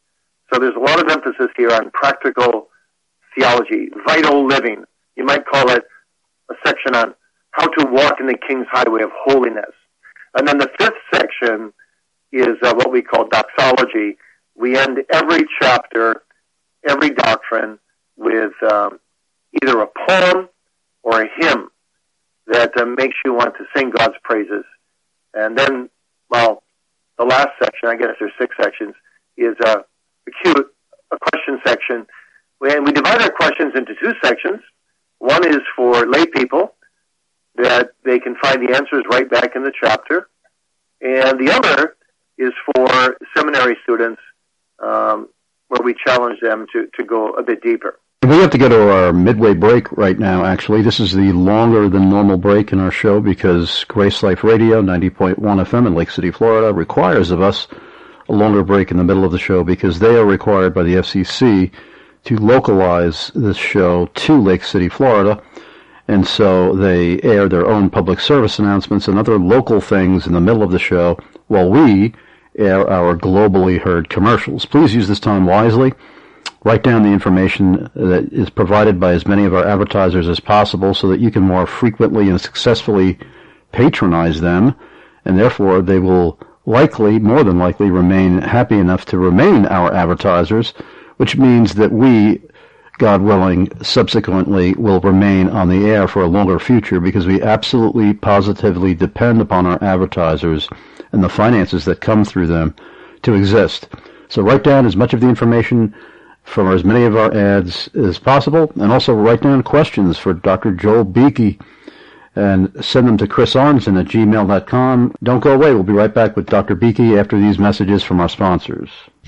So there's a lot of emphasis here on practical theology, vital living. You might call it a section on how to walk in the King's highway of holiness. And then the fifth section is uh, what we call doxology. We end every chapter, every doctrine, with um, either a poem or a hymn that uh, makes you want to sing God's praises. And then, well, the last section, I guess there's six sections, is uh, a cute, a question section. And we divide our questions into two sections. One is for lay people, that they can find the answers right back in the chapter. And the other is for seminary students, um, where we challenge them to, to go a bit deeper.
We have to go to our midway break right now, actually. This is the longer than normal break in our show because Grace Life Radio, ninety point one F M in Lake City, Florida, requires of us a longer break in the middle of the show because they are required by the F C C to localize this show to Lake City, Florida. And so they air their own public service announcements and other local things in the middle of the show while we air our globally heard commercials. Please use this time wisely. Write down the information that is provided by as many of our advertisers as possible so that you can more frequently and successfully patronize them, and therefore they will likely, more than likely, remain happy enough to remain our advertisers, which means that we, God willing, subsequently will remain on the air for a longer future because we absolutely, positively depend upon our advertisers and the finances that come through them to exist. So write down as much of the information from as many of our ads as possible, and also write down questions for Doctor Joel Beeke and send them to Chris Arnson at gmail dot com. Don't go away. We'll be right back with Doctor Beeke after these messages from our sponsors.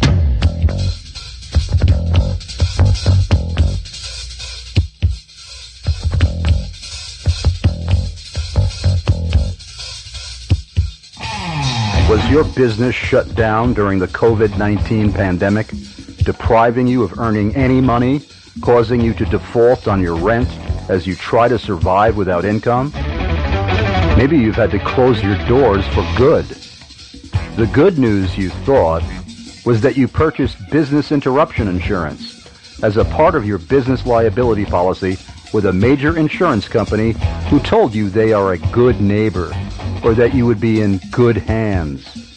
Was your business shut down during the covid nineteen pandemic, depriving you of earning any money, causing you to default on your rent as you try to survive without income? Maybe you've had to close your doors for good. The good news, you thought, was that you purchased business interruption insurance as a part of your business liability policy with a major insurance company who told you they are a good neighbor or that you would be in good hands.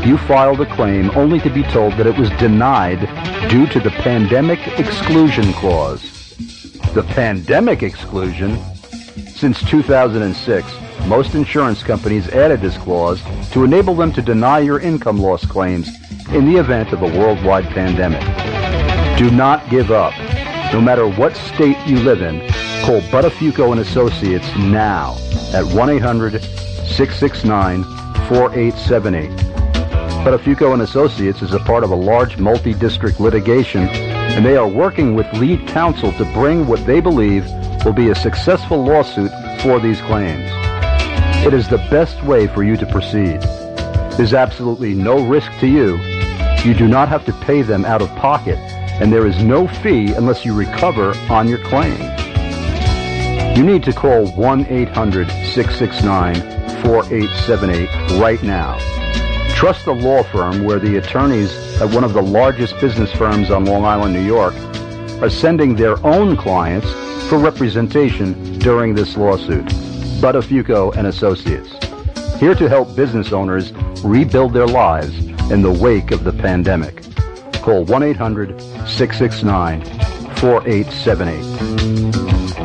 You filed a claim only to be told that it was denied due to the Pandemic Exclusion Clause. The Pandemic Exclusion? Since two thousand six, most insurance companies added this clause to enable them to deny your income loss claims in the event of a worldwide pandemic. Do not give up. No matter what state you live in, call Buttafuoco and Associates now at one eight hundred, six six nine, four eight seven eight. Buttafuoco and Associates is a part of a large multi-district litigation, and they are working with lead counsel to bring what they believe will be a successful lawsuit for these claims. It is the best way for you to proceed. There's absolutely no risk to you. You do not have to pay them out of pocket, and there is no fee unless you recover on your claim. You need to call one eight hundred, six six nine, four eight seven eight right now. Trust the law firm where the attorneys at one of the largest business firms on Long Island, New York, are sending their own clients for representation during this lawsuit. Buttafuoco and Associates, here to help business owners rebuild their lives in the wake of the pandemic. Call one eight hundred, six six nine, four eight seven eight.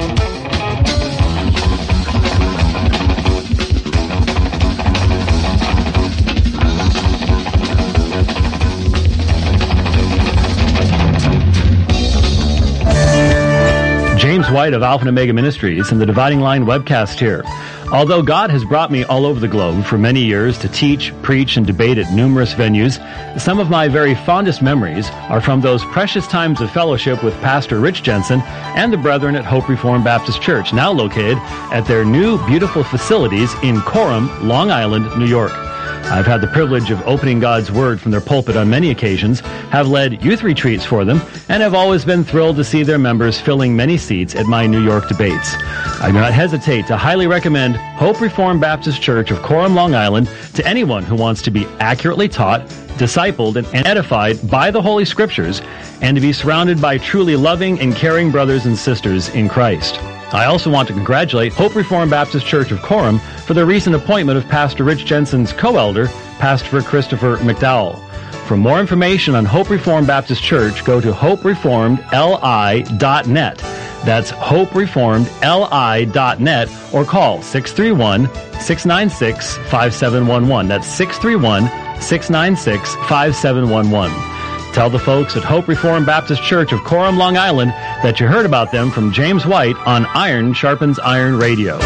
James White of Alpha and Omega Ministries and the Dividing Line webcast here. Although God has brought me all over the globe for many years to teach, preach, and debate at numerous venues, some of my very fondest memories are from those precious times of fellowship with Pastor Rich Jensen and the brethren at Hope Reformed Baptist Church, now located at their new beautiful facilities in Coram, Long Island, New York. I've had the privilege of opening God's Word from their pulpit on many occasions, have led youth retreats for them, and have always been thrilled to see their members filling many seats at my New York debates. I do not hesitate to highly recommend Hope Reformed Baptist Church of Coram, Long Island to anyone who wants to be accurately taught, discipled, and edified by the Holy Scriptures, and to be surrounded by truly loving and caring brothers and sisters in Christ. I also want to congratulate Hope Reformed Baptist Church of Coram for the recent appointment of Pastor Rich Jensen's co-elder, Pastor Christopher McDowell. For more information on Hope Reformed Baptist Church, go to hope reformed l i dot net. That's hope reformed l i dot net, or call six three one, six nine six, five seven one one. That's six three one, six nine six, five seven one one. Tell the folks at Hope Reformed Baptist Church of Coram, Long Island, that you heard about them from James White on Iron Sharpens Iron Radio.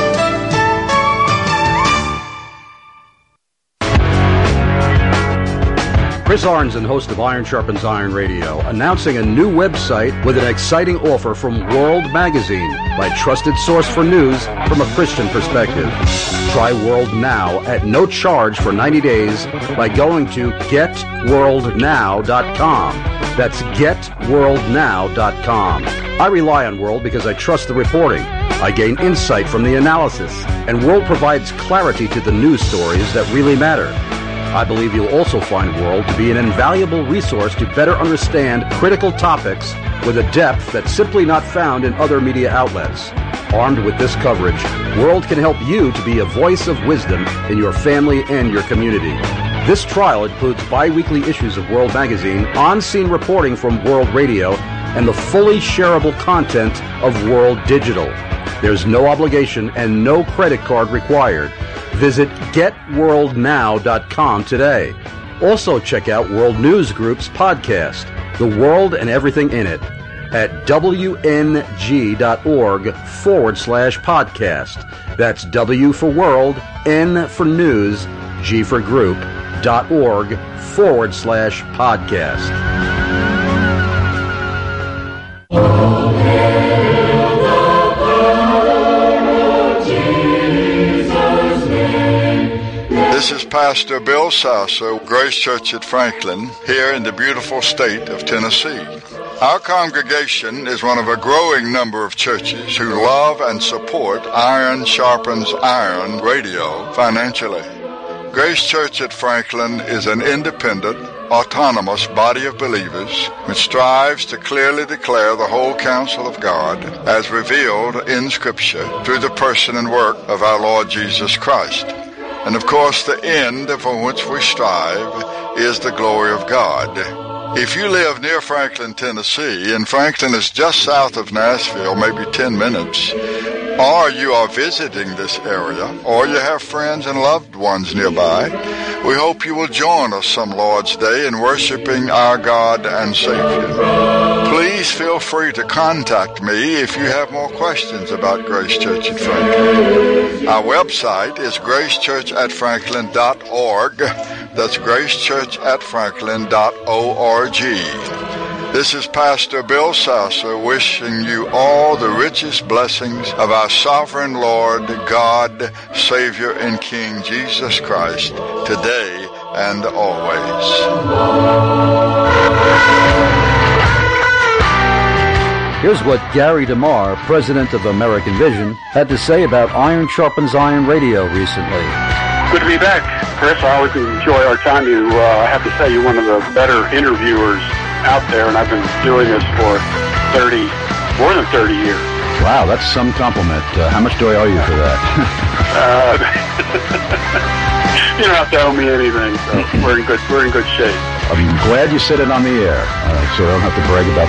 Chris Arnzen, host of Iron Sharpens Iron Radio, announcing a new website with an exciting offer from World Magazine, my trusted source for news from a Christian perspective. Try World now at no charge for ninety days by going to get world now dot com. That's get world now dot com. I rely on World because I trust the reporting. I gain insight from the analysis, and World provides clarity to the news stories that really matter. I believe you'll also find World to be an invaluable resource to better understand critical topics with a depth that's simply not found in other media outlets. Armed with this coverage, World can help you to be a voice of wisdom in your family and your community. This trial includes bi-weekly issues of World Magazine, on-scene reporting from World Radio, and the fully shareable content of World Digital. There's no obligation and no credit card required. Visit get world now dot com today. Also check out World News Group's podcast, The World and Everything in It, at W N G dot org forward slash podcast. That's W for World, N for News, G for Group, dot org forward slash podcast.
This is Pastor Bill Sasser, Grace Church at Franklin, here in the beautiful state of Tennessee. Our congregation is one of a growing number of churches who love and support Iron Sharpens Iron Radio financially. Grace Church at Franklin is an independent, autonomous body of believers which strives to clearly declare the whole counsel of God as revealed in Scripture through the person and work of our Lord Jesus Christ. And of course, the end for which we strive is the glory of God. If you live near Franklin, Tennessee, and Franklin is just south of Nashville, maybe ten minutes, or you are visiting this area, or you have friends and loved ones nearby, we hope you will join us some Lord's Day in worshiping our God and Savior. Please feel free to contact me if you have more questions about Grace Church at Franklin. Our website is grace church at franklin dot org. That's grace church at franklin dot org. This is Pastor Bill Sasser wishing you all the richest blessings of our sovereign Lord, God, Savior, and King Jesus Christ, today and always.
Here's what Gary DeMar, president of American Vision, had to say about Iron Sharpens Iron Radio recently.
Good to be back, Chris. I always enjoy our time. You, uh, I have to say, you're one of the better interviewers out there, and I've been doing this for thirty, more than thirty years.
Wow, that's some compliment. Uh, how much do I owe you for that?
uh, you don't have to owe me anything, so we're in good, we're in good shape.
I'm glad you said it on the air, uh, so I don't have to brag about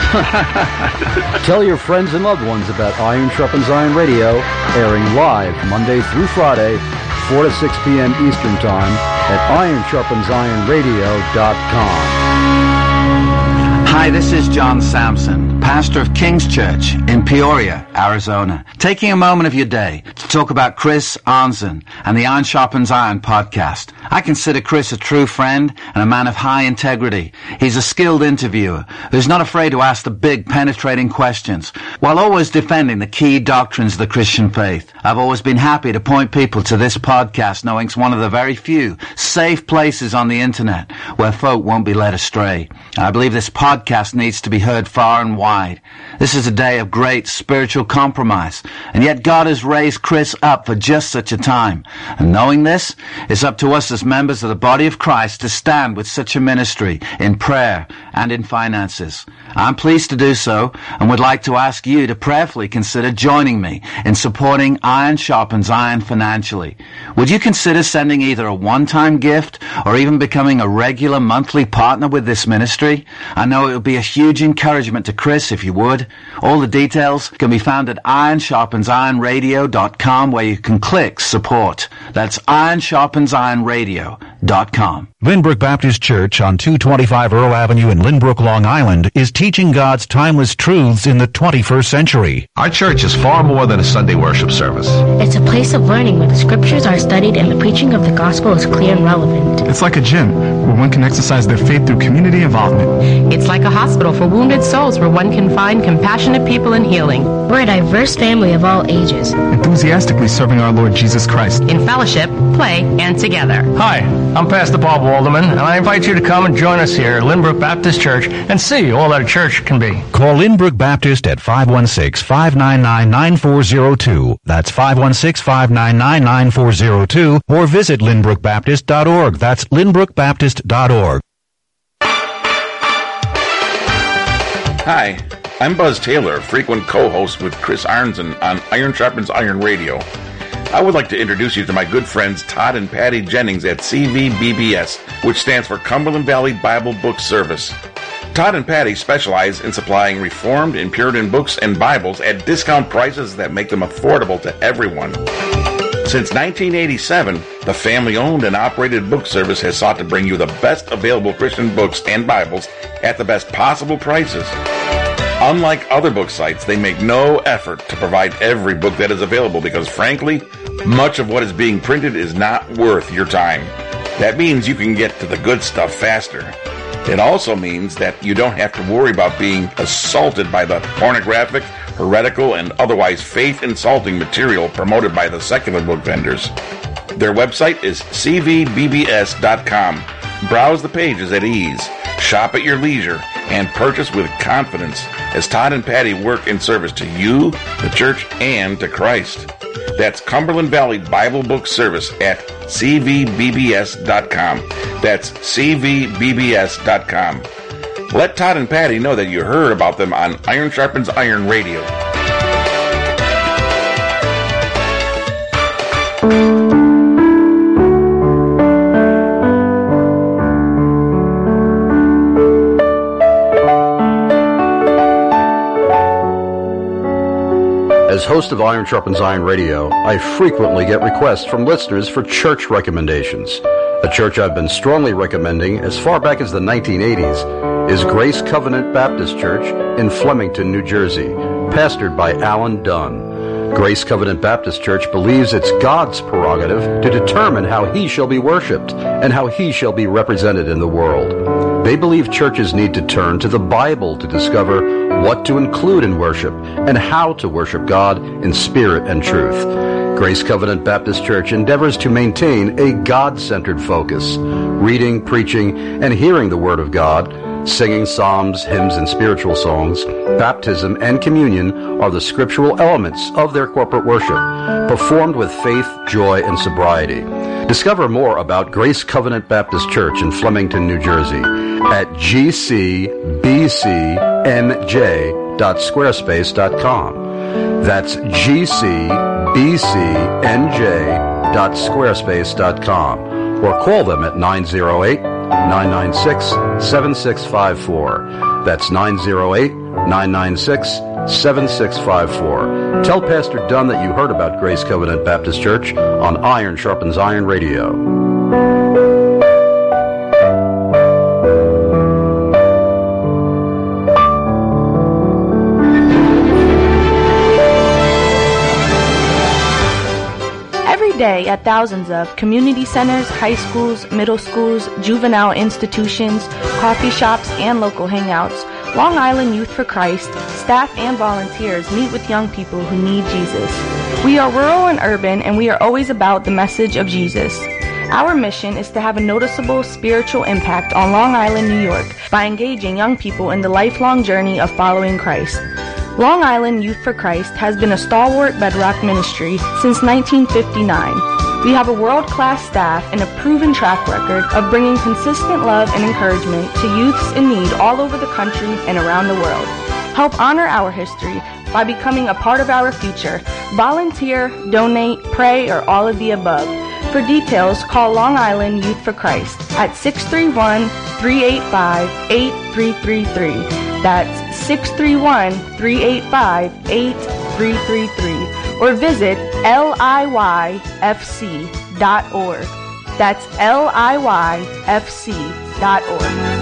myself. Tell your friends and loved ones about Iron Sharpens Iron Radio, airing live Monday through Friday, four to six p.m. Eastern Time at iron sharpens iron radio dot com.
Hi, this is John Sampson, pastor of King's Church in Peoria, Arizona, taking a moment of your day to talk about Chris Arnzen and the Iron Sharpens Iron podcast. I consider Chris a true friend and a man of high integrity. He's a skilled interviewer who's not afraid to ask the big, penetrating questions while always defending the key doctrines of the Christian faith. I've always been happy to point people to this podcast, knowing it's one of the very few safe places on the internet where folk won't be led astray. I believe this podcast needs to be heard far and wide. This is a day of great spiritual compromise, and yet God has raised Chris up for just such a time. And knowing this, it's up to us as members of the body of Christ to stand with such a ministry in prayer and in finances. I'm pleased to do so and would like to ask you to prayerfully consider joining me in supporting Iron Sharpens Iron financially. Would you consider sending either a one-time gift or even becoming a regular monthly partner with this ministry? I know it would be a huge encouragement to Chris if you would. All the details can be found at iron sharpens iron radio dot com, where you can click support. That's iron sharpens iron radio dot com.
Lynbrook Baptist Church on two twenty-five Earl Avenue in Lynbrook, Long Island is teaching God's timeless truths in the twenty-first century.
Our church is far more than a Sunday worship service.
It's a place of learning where the scriptures are studied and the preaching of the gospel is clear and relevant.
It's like a gym where one can exercise their faith through community involvement.
It's like a hospital for wounded souls where one can find compassionate people in healing.
We're a diverse family of all ages,
enthusiastically serving our Lord Jesus Christ
in fellowship, play, and together.
Hi, I'm Pastor Bob Walderman, and I invite you to come and join us here at Lynbrook Baptist Church and see all that a church can be.
Call Lynbrook Baptist at five one six, five nine nine, nine four zero two. That's five one six, five nine nine, nine four zero two, or visit lynbrook baptist dot org. That's lynbrook baptist dot org.
Hi, I'm Buzz Taylor, frequent co-host with Chris Arnzen on Iron Sharpens Iron Radio. I would like to introduce you to my good friends Todd and Patty Jennings at C V B B S, which stands for Cumberland Valley Bible Book Service. Todd and Patty specialize in supplying Reformed and Puritan books and Bibles at discount prices that make them affordable to everyone. Since nineteen eighty-seven, the family-owned and operated book service has sought to bring you the best available Christian books and Bibles at the best possible prices. Unlike other book sites, they make no effort to provide every book that is available because, frankly, much of what is being printed is not worth your time. That means you can get to the good stuff faster. It also means that you don't have to worry about being assaulted by the pornographic, heretical, and otherwise faith-insulting material promoted by the secular book vendors. Their website is c v b b s dot com. Browse the pages at ease, shop at your leisure, and purchase with confidence as Todd and Patty work in service to you, the church, and to Christ. That's Cumberland Valley Bible Book Service at c v b b s dot com. That's c v b b s dot com. Let Todd and Patty know that you heard about them on Iron Sharpens Iron Radio.
As host of Iron Sharpens Iron Radio, I frequently get requests from listeners for church recommendations. A church I've been strongly recommending as far back as the nineteen eighties is Grace Covenant Baptist Church in Flemington, New Jersey, pastored by Alan Dunn. Grace Covenant Baptist Church believes it's God's prerogative to determine how He shall be worshipped and how He shall be represented in the world. They believe churches need to turn to the Bible to discover what to include in worship and how to worship God in spirit and truth. Grace Covenant Baptist Church endeavors to maintain a God-centered focus, reading, preaching, and hearing the Word of God. Singing psalms, hymns, and spiritual songs, baptism, and communion are the scriptural elements of their corporate worship, performed with faith, joy, and sobriety. Discover more about Grace Covenant Baptist Church in Flemington, New Jersey at g c b c n j dot squarespace dot com. That's g c b c n j dot squarespace dot com, or call them at nine oh eight, nine nine six, seven six five four. That's nine oh eight, nine nine six, seven six five four. Tell Pastor Dunn that you heard about Grace Covenant Baptist Church on Iron Sharpens Iron Radio.
Day at thousands of community centers, high schools, middle schools, juvenile institutions, coffee shops, and local hangouts, Long Island Youth for Christ, staff and volunteers meet with young people who need Jesus. We are rural and urban, and we are always about the message of Jesus. Our mission is to have a noticeable spiritual impact on Long Island, New York, by engaging young people in the lifelong journey of following Christ. Long Island Youth for Christ has been a stalwart bedrock ministry since nineteen fifty-nine. We have a world-class staff and a proven track record of bringing consistent love and encouragement to youths in need all over the country and around the world. Help honor our history by becoming a part of our future. Volunteer, donate, pray, or all of the above. For details, call Long Island Youth for Christ at six three one, three eight five, eight three three three. That's six three one, three eight five, eight three three three. Or visit L I Y F C dot org. That's L I Y F C dot org.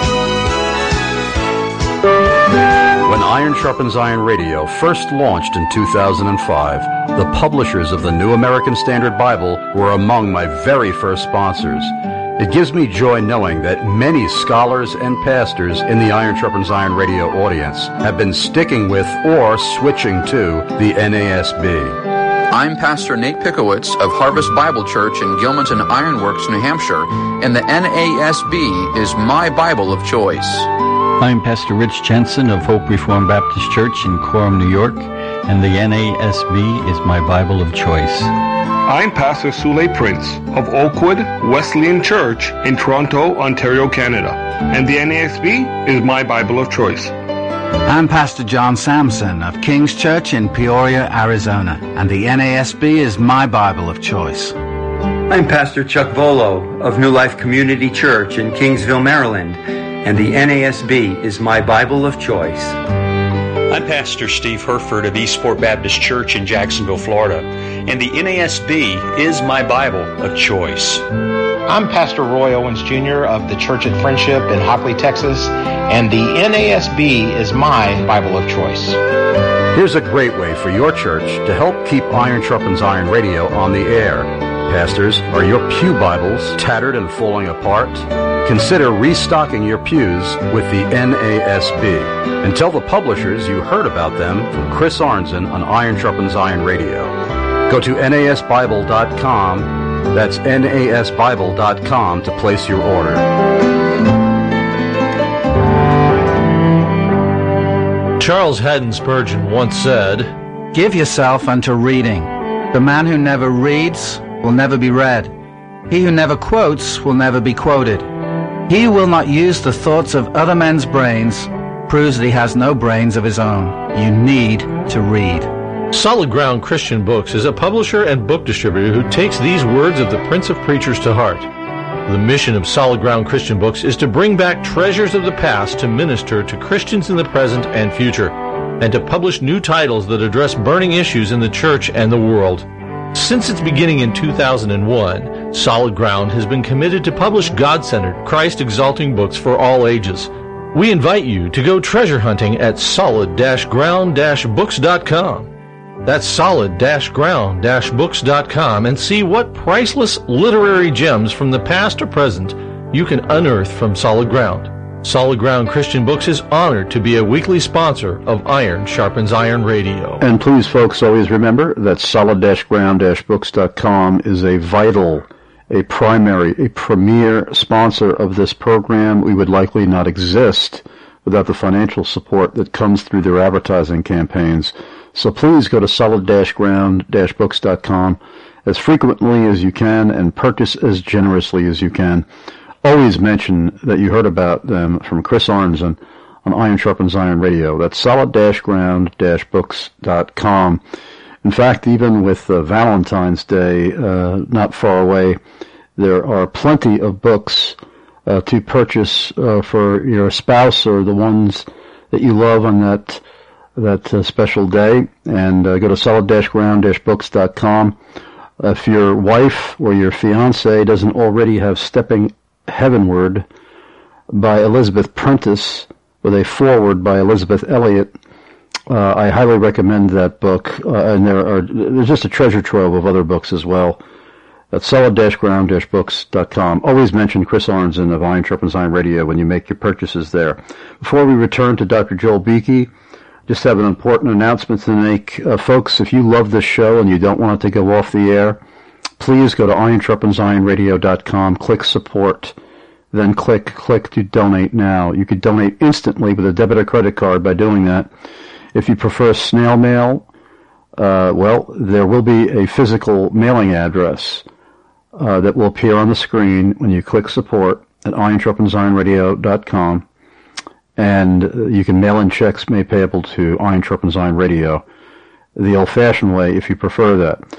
When Iron Sharpens Iron Radio first launched in two thousand five, the publishers of the New American Standard Bible were among my very first sponsors. It gives me joy knowing that many scholars and pastors in the Iron Sharpens Iron Radio audience have been sticking with or switching to the N A S B.
I'm Pastor Nate Pickowitz of Harvest Bible Church in Gilmanton Ironworks, New Hampshire, and the N A S B is my Bible of choice.
I'm Pastor Rich Jensen of Hope Reformed Baptist Church in Coram, New York, and the N A S B is my Bible of choice.
I'm Pastor Sule Prince of Oakwood Wesleyan Church in Toronto, Ontario, Canada, and the N A S B is my Bible of choice.
I'm Pastor John Sampson of King's Church in Peoria, Arizona, and the N A S B is my Bible of choice.
I'm Pastor Chuck Volo of New Life Community Church in Kingsville, Maryland, and the N A S B is my Bible of choice.
I'm Pastor Steve Herford of Eastport Baptist Church in Jacksonville, Florida, and the N A S B is my Bible of choice.
I'm Pastor Roy Owens Junior of the Church at Friendship in Hockley, Texas, and the N A S B is my Bible of choice.
Here's a great way for your church to help keep Iron Sharpens Iron Radio on the air. Pastors, are your pew Bibles tattered and falling apart? Consider restocking your pews with the N A S B. And tell the publishers you heard about them from Chris Arnzen on Iron Sharpens Iron Radio. Go to N A S Bible dot com. That's N A S Bible dot com to place your order.
Charles Haddon Spurgeon once said,
"Give yourself unto reading. The man who never reads will never be read. He who never quotes will never be quoted. He who will not use the thoughts of other men's brains proves that he has no brains of his own. You need to read."
Solid Ground Christian Books is a publisher and book distributor who takes these words of the Prince of Preachers to heart. The mission of Solid Ground Christian Books is to bring back treasures of the past to minister to Christians in the present and future. and to publish new titles that address burning issues in the church and the world. Since its beginning in two thousand one, Solid Ground has been committed to publish God-centered, Christ-exalting books for all ages. We invite you to go treasure hunting at solid ground books dot com. That's solid ground books dot com and see what priceless literary gems from the past or present you can unearth from Solid Ground. Solid Ground Christian Books is honored to be a weekly sponsor of Iron Sharpens Iron Radio.
And please, folks, always remember that solid ground books dot com is a vital, a primary, a premier sponsor of this program. We would likely not exist without the financial support that comes through their advertising campaigns. So please go to solid ground books dot com as frequently as you can and purchase as generously as you can. Always mention that you heard about them from Chris Arnzen on Iron Sharpens Iron Radio. That's solid ground books dot com. In fact, even with uh, Valentine's Day uh, not far away, there are plenty of books uh, to purchase uh, for your spouse or the ones that you love on that that uh, special day. And uh, go to solid ground books dot com. If your wife or your fiancé doesn't already have Stepping Heavenward by Elizabeth Prentice with a foreword by Elizabeth Elliot, uh, I highly recommend that book. Uh, and there are there's just a treasure trove of other books as well. That's solid ground books dot com. Always mention Chris Arnzen of Iron Sharpens Iron Radio when you make your purchases there. Before we return to Doctor Joel Beeke, just have an important announcement to make. Uh, folks, if you love this show and you don't want it to go off the air, please go to iron sharpens iron radio dot com, click support, then click click to donate now. You could donate instantly with a debit or credit card by doing that. If you prefer snail mail, uh, well, there will be a physical mailing address uh, that will appear on the screen when you click support at iron sharpens iron radio dot com. And uh, you can mail in checks made payable to Iron Sharpens Iron Radio the old-fashioned way if you prefer that.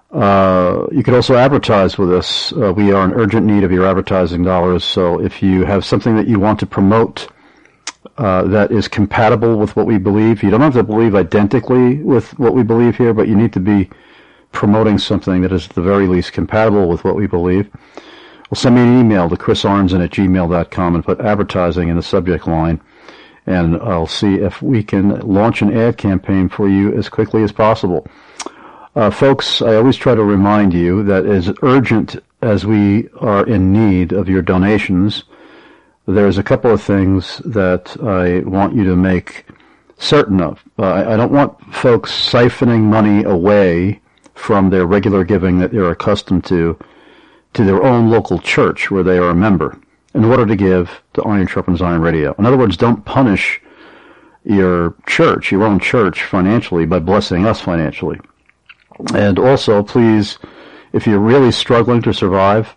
Uh, you can also advertise with us. Uh, we are in urgent need of your advertising dollars, so if you have something that you want to promote uh, that is compatible with what we believe, you don't have to believe identically with what we believe here, but you need to be promoting something that is at the very least compatible with what we believe. Well, send me an email to chris arnzen at gmail dot com and put advertising in the subject line, and I'll see if we can launch an ad campaign for you as quickly as possible. Uh, folks, I always try to remind you that as urgent as we are in need of your donations, there's a couple of things that I want you to make certain of. Uh, I, I don't want folks siphoning money away from their regular giving that they're accustomed to, to their own local church where they are a member, in order to give to Iron Sharpens Iron Radio. In other words, don't punish your church, your own church, financially by blessing us financially. And also, please, if you're really struggling to survive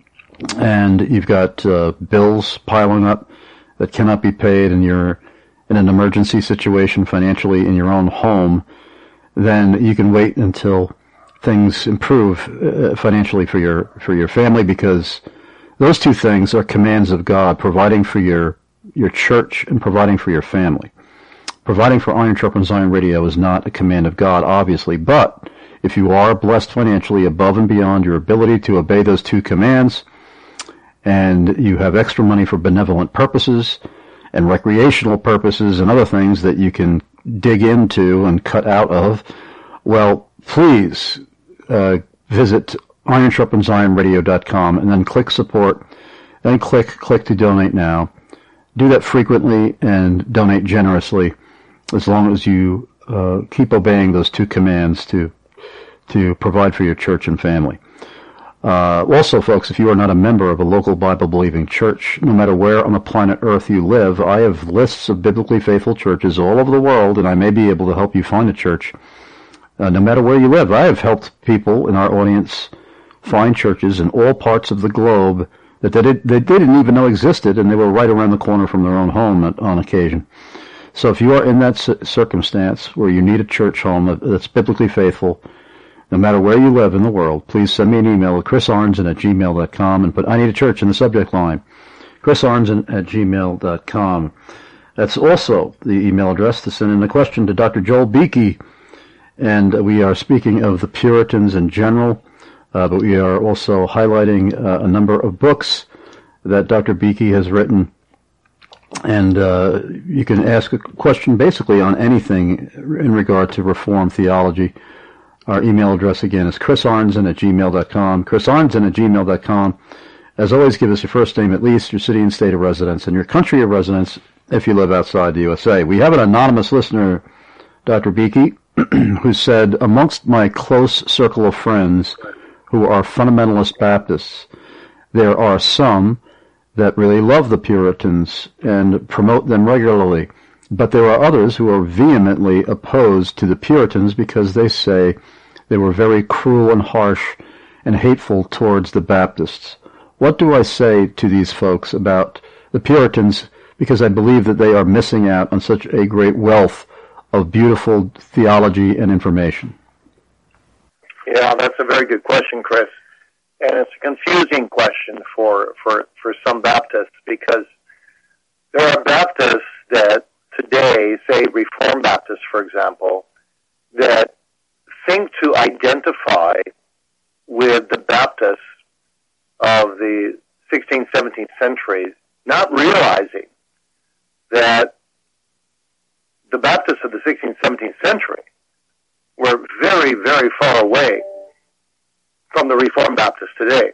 and you've got uh, bills piling up that cannot be paid and you're in an emergency situation financially in your own home, then you can wait until things improve uh, financially for your for your family, because those two things are commands of God, providing for your your church and providing for your family. Providing for Iron Sharpens Iron Radio is not a command of God, obviously, but if you are blessed financially above and beyond your ability to obey those two commands, and you have extra money for benevolent purposes and recreational purposes and other things that you can dig into and cut out of, well, please uh, visit iron sharpens iron radio dot com and then click support, then click click to donate now. Do that frequently and donate generously, as long as you uh, keep obeying those two commands to to provide for your church and family. Uh, also, folks, if you are not a member of a local Bible-believing church, no matter where on the planet Earth you live, I have lists of biblically faithful churches all over the world, and I may be able to help you find a church. Uh, no matter where you live, I have helped people in our audience find churches in all parts of the globe that they, did, they didn't even know existed, and they were right around the corner from their own home on occasion. So if you are in that circumstance where you need a church home that's biblically faithful, no matter where you live in the world, please send me an email at chris arnzen at gmail dot com and put I need a church in the subject line. chris arnzen at gmail dot com. That's also the email address to send in a question to Doctor Joel Beeke. And we are speaking of the Puritans in general, uh, but we are also highlighting uh, a number of books that Doctor Beeke has written. And uh, you can ask a question basically on anything in regard to Reformed theology. Our email address again is chris arnzen at gmail dot com. chris arnzen at gmail dot com. As always, give us your first name at least, your city and state of residence, and your country of residence if you live outside the U S A. We have an anonymous listener, Doctor Beeke, who said, amongst my close circle of friends who are fundamentalist Baptists, there are some that really love the Puritans and promote them regularly. But there are others who are vehemently opposed to the Puritans because they say they were very cruel and harsh and hateful towards the Baptists. What do I say to these folks about the Puritans, because I believe that they are missing out on such a great wealth of beautiful theology and information?
Yeah, that's a very good question, Chris. And it's a confusing question for, for, for some Baptists, because there are Baptists that today, say Reformed Baptists, for example, that think to identify with the Baptists of the sixteenth, seventeenth centuries, not realizing that the Baptists of the sixteenth, seventeenth century were very, very far away from the Reformed Baptists today.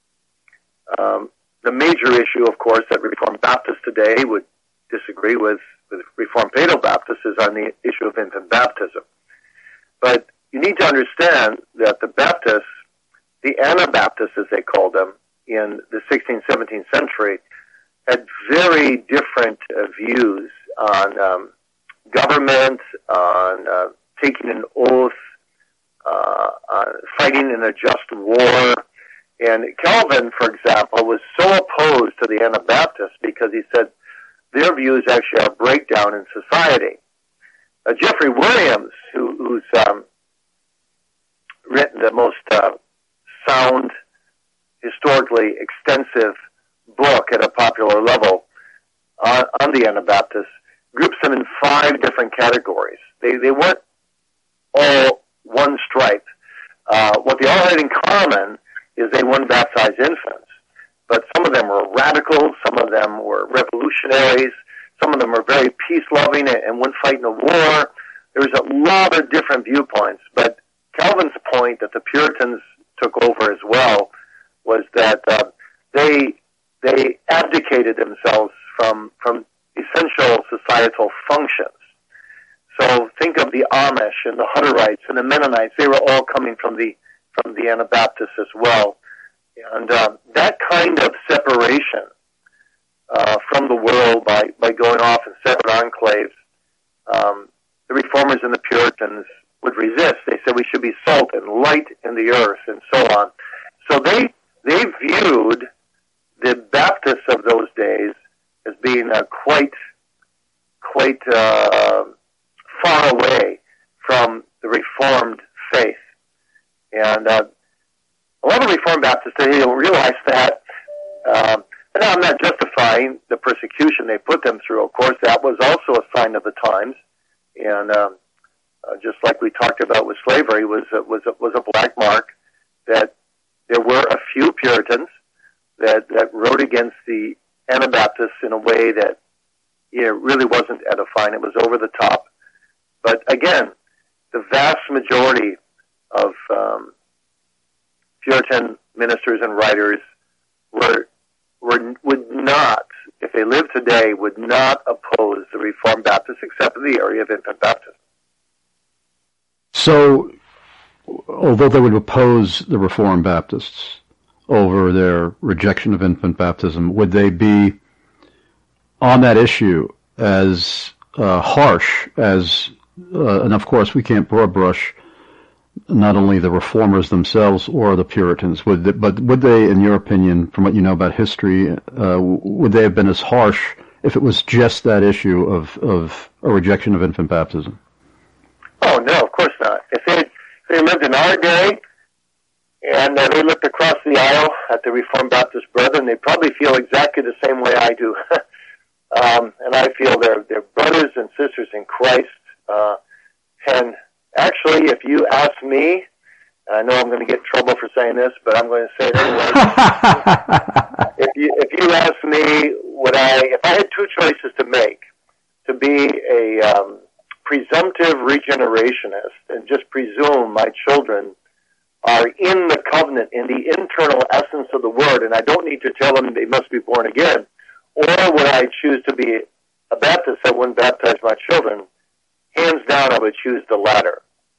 Um, the major issue, of course, that Reformed Baptists today would disagree with, with Reformed Pado Baptists is on the issue of infant baptism. But you need to understand that the Baptists, the Anabaptists as they called them, in the sixteenth, seventeenth century, had very different uh, views on um, government, on uh, taking an oath, uh, on fighting in a just war. And Calvin, for example, was so opposed to the Anabaptists because he said their views actually are a breakdown in society. Uh, Jeffrey Williams, who, who's um, written the most uh, sound, historically extensive book at a popular level on, on the Anabaptists, groups them in five different categories. They they weren't all one stripe. Uh, what they all had in common is they wouldn't baptize infants. But some of them were radicals, some of them were revolutionaries, some of them were very peace-loving and wouldn't fight in a war. There was a lot of different viewpoints. But Calvin's point that the Puritans took over as well was that uh, they they abdicated themselves from from essential societal functions. So think of the Amish and the Hutterites and the Mennonites. They were all coming from the from the Anabaptists as well. And uh, that kind of separation uh, from the world by, by going off in separate enclaves, um, the Reformers and the Puritans would resist. They said we should be salt and light in the earth and so on. So they they viewed the Baptists of those days as being uh, quite quite uh, far away from the Reformed faith. And uh, a lot of Reformed Baptists today don't realize that. Um, and I'm not justifying the persecution they put them through. Of course, that was also a sign of the times. And um, uh, just like we talked about with slavery, was uh, was was a black mark that there were a few Puritans that that wrote against the Anabaptists in a way that you know, really wasn't edifying. It was over the top. But again, the vast majority of um, Puritan ministers and writers were, were would not, if they lived today, would not oppose the Reformed Baptists except in the area of infant baptism.
So, although they would oppose the Reformed Baptists over their rejection of infant baptism, would they be on that issue as uh, harsh as, uh, and of course we can't broad brush not only the Reformers themselves or the Puritans, would they, but would they, in your opinion, from what you know about history, uh, would they have been as harsh if it was just that issue of, of a rejection of infant baptism?
Oh, no, of course not. If they, if they lived in our day and uh, they looked across the aisle at the Reformed Baptist brethren, they'd probably feel exactly the same way I do. um, and I feel they're they're brothers and sisters in Christ. Uh, and actually, if you ask me, and I know I'm going to get in trouble for saying this, but I'm going to say it anyway. if you if you ask me, would I, if I had two choices to make, to be a um, presumptive regenerationist and just presume my children are in the covenant, in the internal essence of the Word, and I don't need to tell them they must be born again, or would I choose to be a Baptist that wouldn't baptize my children? Hands down, I would choose the latter.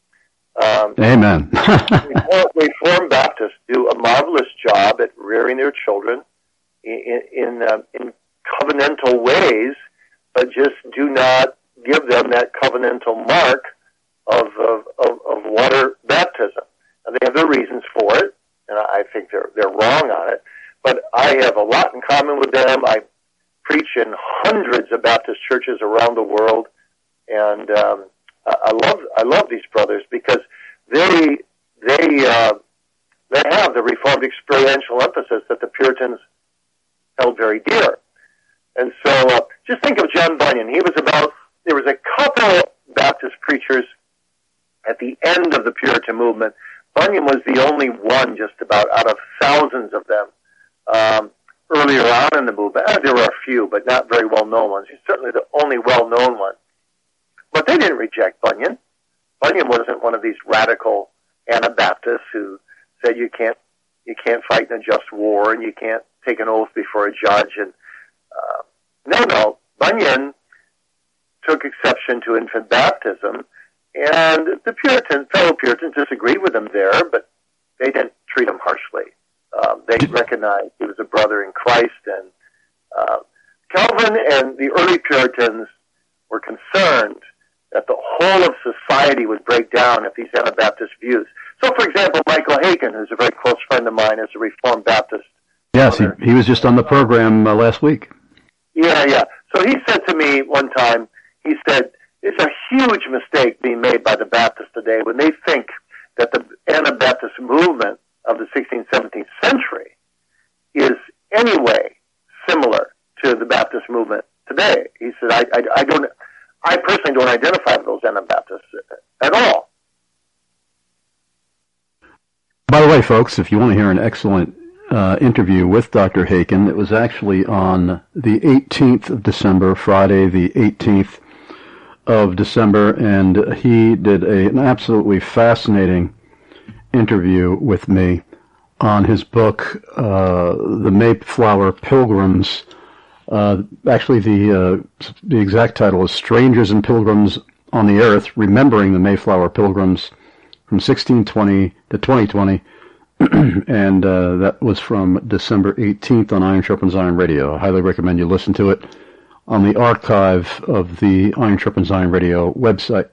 Um,
Amen.
Reformed Baptists do a marvelous job at rearing their children in in, uh, in covenantal ways, but just do not give them that covenantal mark of of, of, of water baptism. And they have their reasons for it, and I think they're they're wrong on it. But I have a lot in common with them. I preach in hundreds of Baptist churches around the world, and um, I love I love these brothers because they they uh, they have the Reformed experiential emphasis that the Puritans held very dear. And so, uh, just think of John Bunyan. He was about there was a couple Baptist preachers at the end of the Puritan movement. Bunyan was the only one, just about, out of thousands of them. Um, earlier on in the movement, uh, there were a few, but not very well-known ones. He's certainly the only well-known one. But they didn't reject Bunyan. Bunyan wasn't one of these radical Anabaptists who said you can't you can't fight in a just war and you can't take an oath before a judge. And uh, no, no, Bunyan took exception to infant baptism. And the Puritans, fellow Puritans disagreed with him there, but they didn't treat him harshly. Um, they recognized he was a brother in Christ. And uh, Calvin and the early Puritans were concerned that the whole of society would break down if these Anabaptist views. So, for example, Michael Haken, who's a very close friend of mine, is a Reformed Baptist.
Yes, he, he was just on the program uh, last week.
Yeah, yeah. So he said to me one time, he said, it's a huge mistake being made by the Baptists today when they think that the Anabaptist movement of the sixteenth, seventeenth century is anyway similar to the Baptist movement today. He said, I, I, I don't, I personally don't identify with those Anabaptists at all.
By the way, folks, if you want to hear an excellent uh, interview with Doctor Haken, it was actually on the eighteenth of December, Friday the eighteenth of December, and he did a, an absolutely fascinating interview with me on his book, uh, The Mayflower Pilgrims. Uh, actually, the uh, the exact title is Strangers and Pilgrims on the Earth, Remembering the Mayflower Pilgrims from sixteen twenty to twenty twenty, and uh, that was from December eighteenth on Iron Sharpens Iron Radio. I highly recommend you listen to it on the archive of the Iron Sharpens Iron Radio website.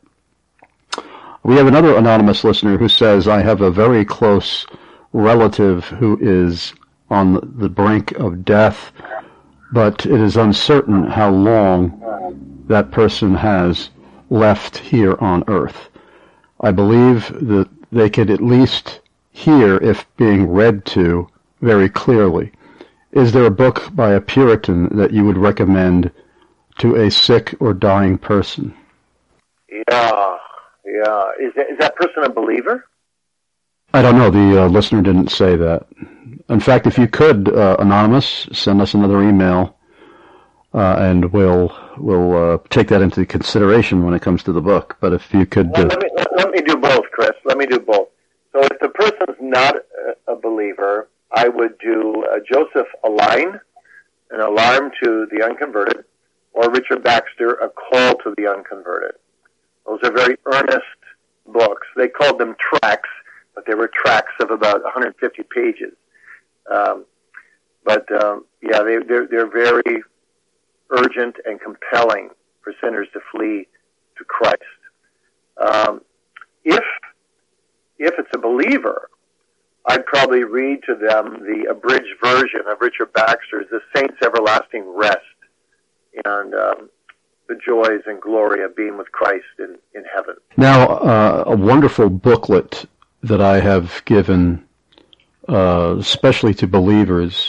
We have another anonymous listener who says, I have a very close relative who is on the brink of death, but it is uncertain how long that person has left here on earth. I believe that they could at least hear, if being read to, very clearly. Is there a book by a Puritan that you would recommend to a sick or dying person?
Yeah, yeah. Is that, is that person a believer?
I don't know. The uh, listener didn't say that. In fact, if you could, uh, Anonymous, send us another email, uh, and we'll we'll uh, take that into consideration when it comes to the book. But if you could...
Well,
uh,
let, me, let, let me do both, Chris. Let me do both. So if the person's not a, a believer, I would do uh, Joseph Alleine, An Alarm to the Unconverted, or Richard Baxter, A Call to the Unconverted. Those are very earnest books. They called them tracts, but they were tracts of about one hundred fifty pages. Um, but, um, yeah, they, they're, they're very urgent and compelling for sinners to flee to Christ. Um, if, if it's a believer, I'd probably read to them the abridged version of Richard Baxter's The Saints' Everlasting Rest, and um, the joys and glory of being with Christ in, in heaven.
Now, uh, a wonderful booklet that I have given, uh, especially to believers,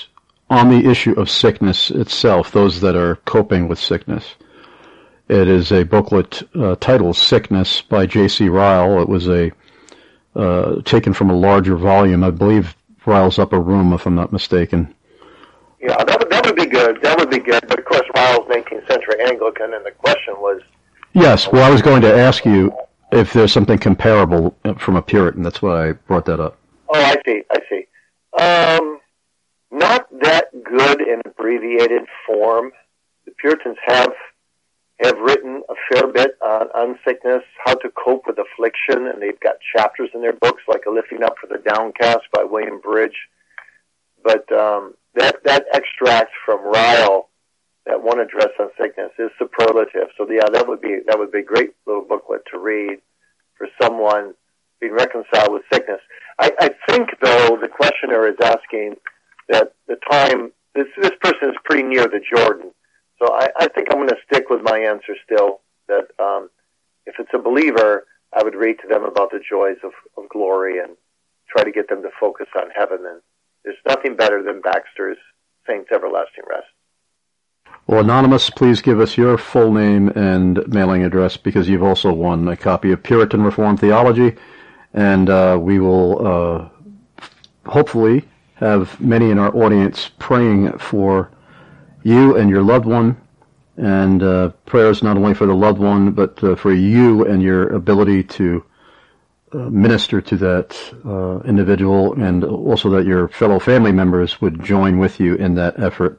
on the issue of sickness itself, those that are coping with sickness. It is a booklet uh, titled Sickness by J C Ryle. It was a uh, taken from a larger volume. I believe Ryle's Upper Room, if I'm not mistaken.
Yeah, that would, that would be good. That would be good. But, of course, Ryle's nineteenth century Anglican, and the question was...
Yes, well, I was going to ask you if there's something comparable from a Puritan. That's why I brought that up.
Oh, I see, I see. Um, not that good in abbreviated form. The Puritans have have written a fair bit on, on sickness, how to cope with affliction, and they've got chapters in their books, like A Lifting Up for the Downcast by William Bridge. But um, that that extract from Ryle, that one address on sickness, is superlative. So yeah, that would be that would be a great little booklet to read for someone being reconciled with sickness. I, I think, though, the questioner is asking that the time, this this person is pretty near the Jordan. So I, I think I'm going to stick with my answer still, that um, if it's a believer, I would read to them about the joys of, of glory and try to get them to focus on heaven. And there's nothing better than Baxter's Saints Everlasting Rest.
Well, Anonymous, please give us your full name and mailing address, because you've also won a copy of Puritan Reformed Theology, and uh, we will uh, hopefully have many in our audience praying for you and your loved one, and uh, prayers not only for the loved one, but uh, for you and your ability to uh, minister to that uh, individual, and also that your fellow family members would join with you in that effort.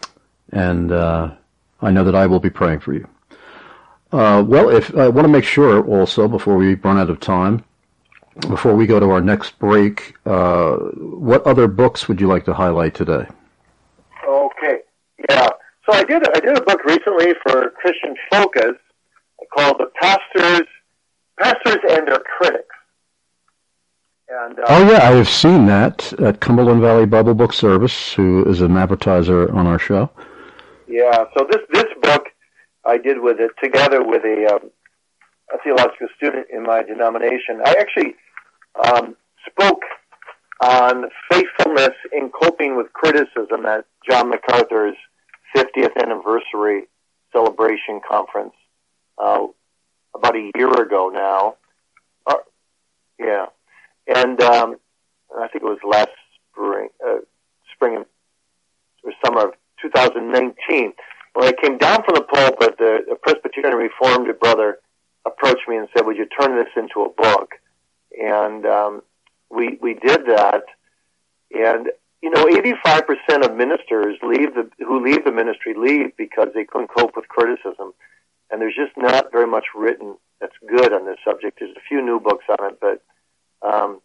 And uh, I know that I will be praying for you. Uh, well, if I want to make sure also, before we run out of time, before we go to our next break, uh, what other books would you like to highlight today?
Okay, yeah. So I did I did a book recently for Christian Focus called "The Pastors, Pastors and Their Critics." And, uh,
oh yeah, I have seen that at Cumberland Valley Bible Book Service, who is an advertiser on our show.
Yeah. So this this book I did with it together with a, um, a theological student in my denomination. I actually um, spoke on faithfulness in coping with criticism at John MacArthur's fiftieth anniversary celebration conference uh, about a year ago now. Uh, yeah. And um, I think it was last spring, uh, spring or summer of two thousand nineteen. When I came down from the pulpit, the, the Presbyterian Reformed brother approached me and said, "Would you turn this into a book?" And um, we we did that. And you know, eighty-five percent of ministers leave the who leave the ministry leave because they couldn't cope with criticism. And there's just not very much written that's good on this subject. There's a few new books on it, but Um,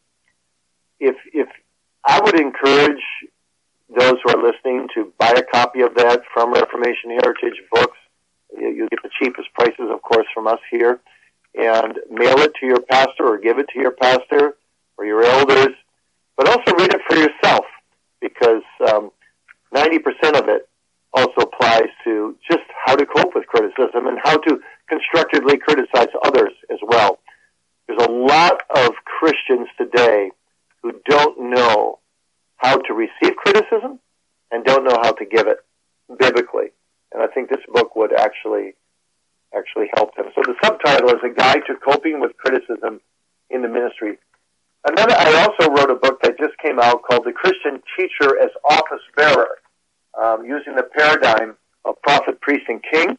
if if I would encourage those who are listening to buy a copy of that from Reformation Heritage Books. You, you get the cheapest prices, of course, from us here, and mail it to your pastor or give it to your pastor or your elders, but also read it for yourself, because um, ninety percent of it also applies to just how to cope with criticism and how to constructively criticize others as well. There's a lot of Christians today who don't know how to receive criticism and don't know how to give it biblically. And I think this book would actually actually help them. So the subtitle is A Guide to Coping with Criticism in the Ministry. And then I also wrote a book that just came out called The Christian Teacher as Office Bearer, um, using the paradigm of prophet, priest, and king.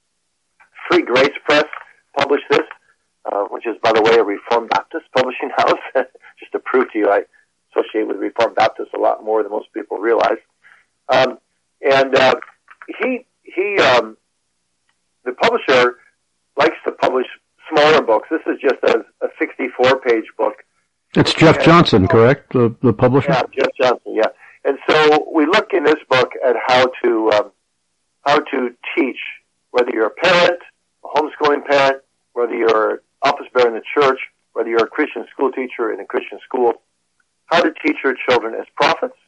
Free Grace Press published this. Uh, which is, by the way, a Reformed Baptist publishing house. Just to prove to you, I associate with Reformed Baptists a lot more than most people realize. Um, and uh, he, he, um, the publisher likes to publish smaller books. This is just a, a sixty-four page book.
It's Jeff and, Johnson, correct? The, the publisher?
Yeah, Jeff Johnson, yeah. And so we look in this book at how to um, how to teach, whether you're a parent, a homeschooling parent, whether you're office bearer in the church, whether you're a Christian school teacher in a Christian school, how to teach your children as prophets,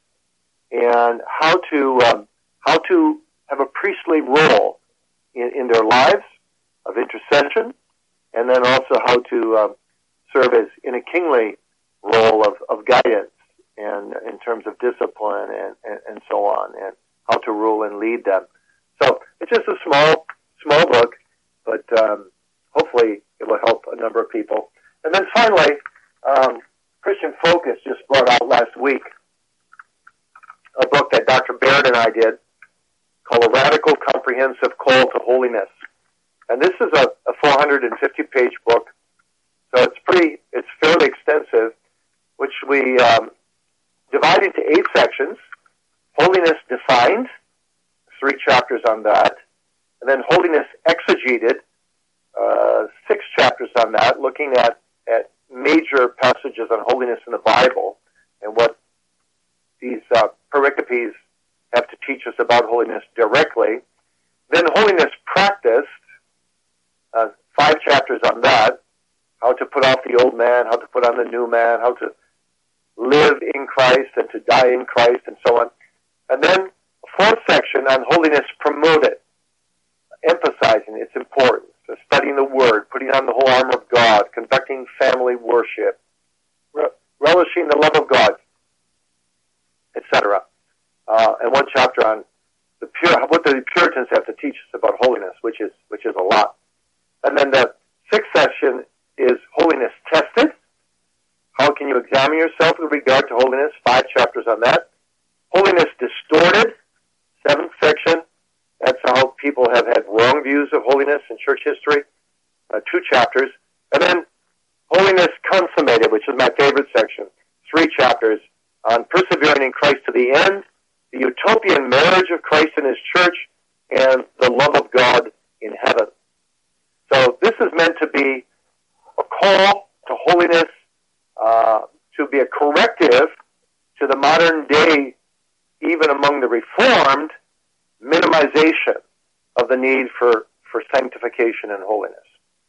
and how to um, how to have a priestly role in, in their lives of intercession, and then also how to um, serve as in a kingly role of, of guidance and in terms of discipline and, and, and so on, and how to rule and lead them. So it's just a small, small book, but um, hopefully it will help a number of people. And then finally, um, Christian Focus just brought out last week a book that Doctor Baird and I did called A Radical Comprehensive Call to Holiness. And this is a, a four hundred fifty page book, so it's pretty, it's fairly extensive, which we um, divide into eight sections. Holiness Defined, three chapters on that. And then Holiness Exegeted, uh, six chapters on that, looking at, at major passages on holiness in the Bible and what these uh, pericopes have to teach us about holiness directly. Then Holiness Practiced, uh, five chapters on that, how to put off the old man, how to put on the new man, how to live in Christ and to die in Christ, and so on. And then a fourth section on Holiness Promoted, emphasizing its importance, so studying the Word, putting on the whole armor of God, conducting family worship, re- relishing the love of God, et cetera. Uh, and one chapter on the pure, what the Puritans have to teach us about holiness, which is which is a lot. And then the sixth section is Holiness Tested. How can you examine yourself with regard to holiness? Five chapters on that. Holiness Distorted, seventh section. That's how people have had wrong views of holiness in church history. Uh, two chapters. And then Holiness Consummated, which is my favorite section. Three chapters on persevering in Christ to the end, the utopian marriage of Christ and His church, and the love of God in heaven. So this is meant to be a call to holiness, uh, to be a corrective to the modern day, even among the Reformed, minimization of the need for, for sanctification and holiness.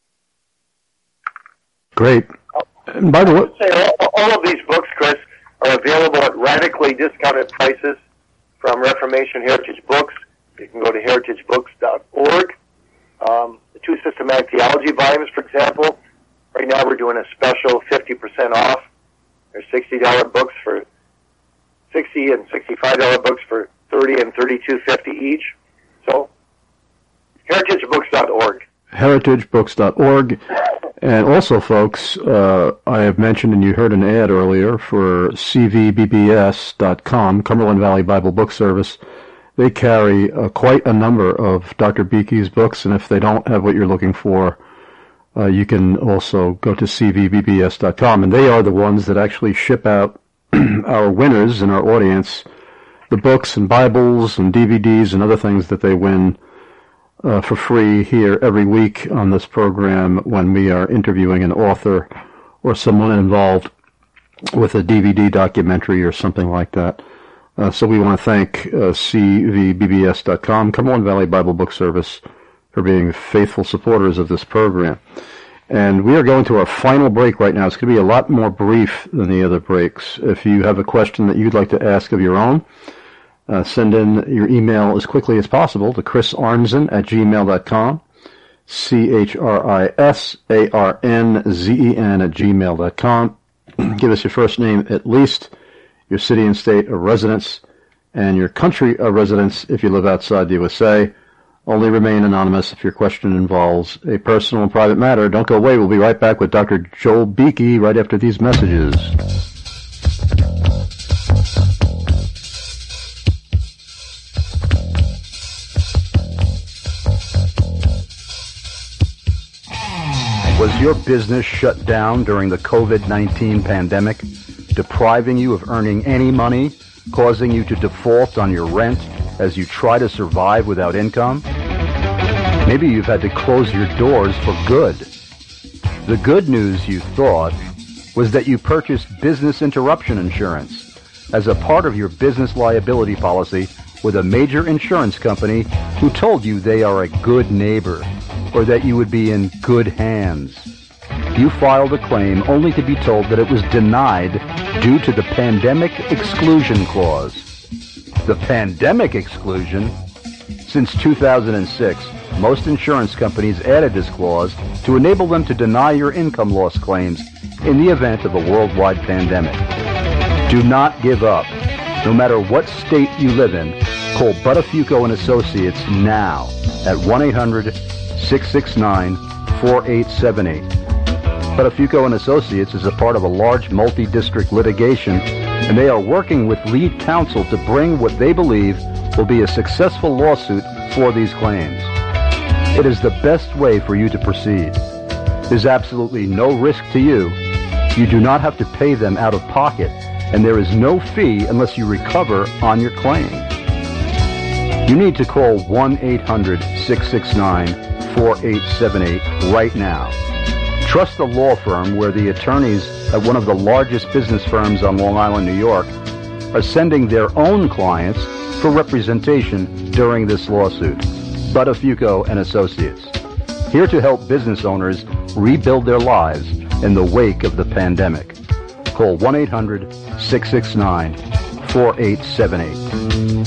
Great. And by the way,
say all, all of these books, Chris, are available at radically discounted prices from Reformation Heritage Books. You can go to heritage books dot org. Um, the two systematic theology volumes, for example, right now we're doing a special fifty percent off. They're sixty dollars books for sixty dollars and sixty-five dollars books for thirty dollars and thirty-two fifty each. So, heritage books dot org.
heritage books dot org. And also, folks, uh, I have mentioned, and you heard an ad earlier, for C V B B S dot com, Cumberland Valley Bible Book Service. They carry uh, quite a number of Doctor Beeke's books, and if they don't have what you're looking for, uh, you can also go to C V B B S dot com. And they are the ones that actually ship out our winners in our audience the books and Bibles and D V Ds and other things that they win Uh, for free here every week on this program when we are interviewing an author or someone involved with a D V D documentary or something like that. Uh, so we want to thank uh, C V B B S dot com, Cumberland Valley Bible Book Service, for being faithful supporters of this program. And we are going to our final break right now. It's going to be a lot more brief than the other breaks. If you have a question that you'd like to ask of your own, Uh, send in your email as quickly as possible to chris arnzen at gmail dot com, C H R I S A R N Z E N at gmail dot com. Give us your first name at least, your city and state of residence, and your country of residence if you live outside the U S A. Only remain anonymous if your question involves a personal and private matter. Don't go away. We'll be right back with Doctor Joel Beeke right after these messages. Was your business shut down during the COVID nineteen pandemic, depriving you of earning any money, causing you to default on your rent as you try to survive without income? Maybe you've had to close your doors for good. The good news, you thought, was that you purchased business interruption insurance as a part of your business liability policy with a major insurance company who told you they are a good neighbor, or that you would be in good hands. You filed a claim only to be told that it was denied due to the Pandemic Exclusion Clause. The Pandemic Exclusion? Since two thousand six, most insurance companies added this clause to enable them to deny your income loss claims in the event of a worldwide pandemic. Do not give up. No matter what state you live in, call Buttafuoco and Associates now at one eight hundred six six nine four eight seven eight. Buttafuoco and Associates is a part of a large multi-district litigation, and they are working with lead counsel to bring what they believe will be a successful lawsuit for these claims. It is the best way for you to proceed. There's absolutely no risk to you. You do not have to pay them out of pocket, and there is no fee unless you recover on your claim. You need to call one eight hundred six six nine four eight seven eight right now. Trust the law firm where the attorneys at one of the largest business firms on Long Island, New York, are sending their own clients for representation during this lawsuit. Buttafuoco and Associates, here to help business owners rebuild their lives in the wake of the pandemic. Call one eight hundred six six nine four eight seven eight.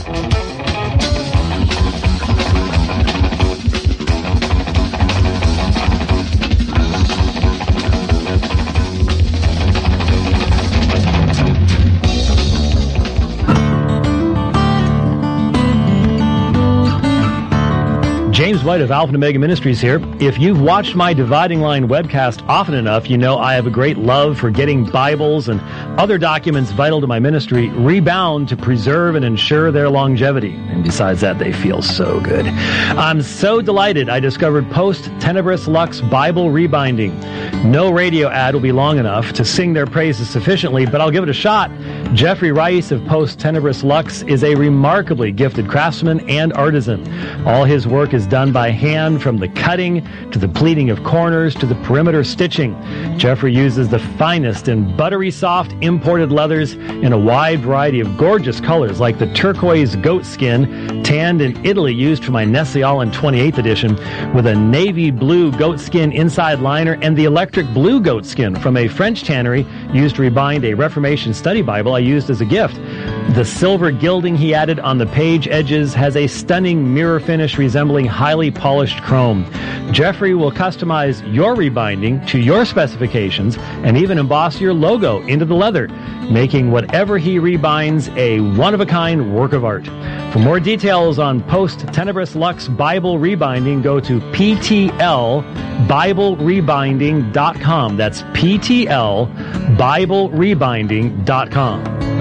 James White of Alpha and Omega Ministries here. If you've watched my Dividing Line webcast often enough, you know I have a great love for getting Bibles and other documents vital to my ministry rebound to preserve and ensure their longevity. And besides that, they feel so good. I'm so delighted I discovered Post Tenebris Lux Bible Rebinding. No radio ad will be long enough to sing their praises sufficiently, but I'll give it a shot. Jeffrey Rice of Post Tenebris Lux is a remarkably gifted craftsman and artisan. All his work is done by hand, from the cutting to the pleating of corners to the perimeter stitching. Jeffrey uses the finest and buttery soft imported leathers in a wide variety of gorgeous colors, like the turquoise goat skin tanned in Italy used for my Nestle-Aland twenty-eighth edition, with a navy blue goat skin inside liner, and the electric blue goat skin from a French tannery used to rebind a Reformation study Bible I used as a gift. The silver gilding he added on the page edges has a stunning mirror finish resembling highly polished chrome. Jeffrey will customize your rebinding to your specifications and even emboss your logo into the leather, making whatever he rebinds a one-of-a-kind work of art. For more details on Post Tenebris Lux Bible Rebinding, go to P T L Bible Rebinding dot com. That's P T L Bible Rebinding dot com.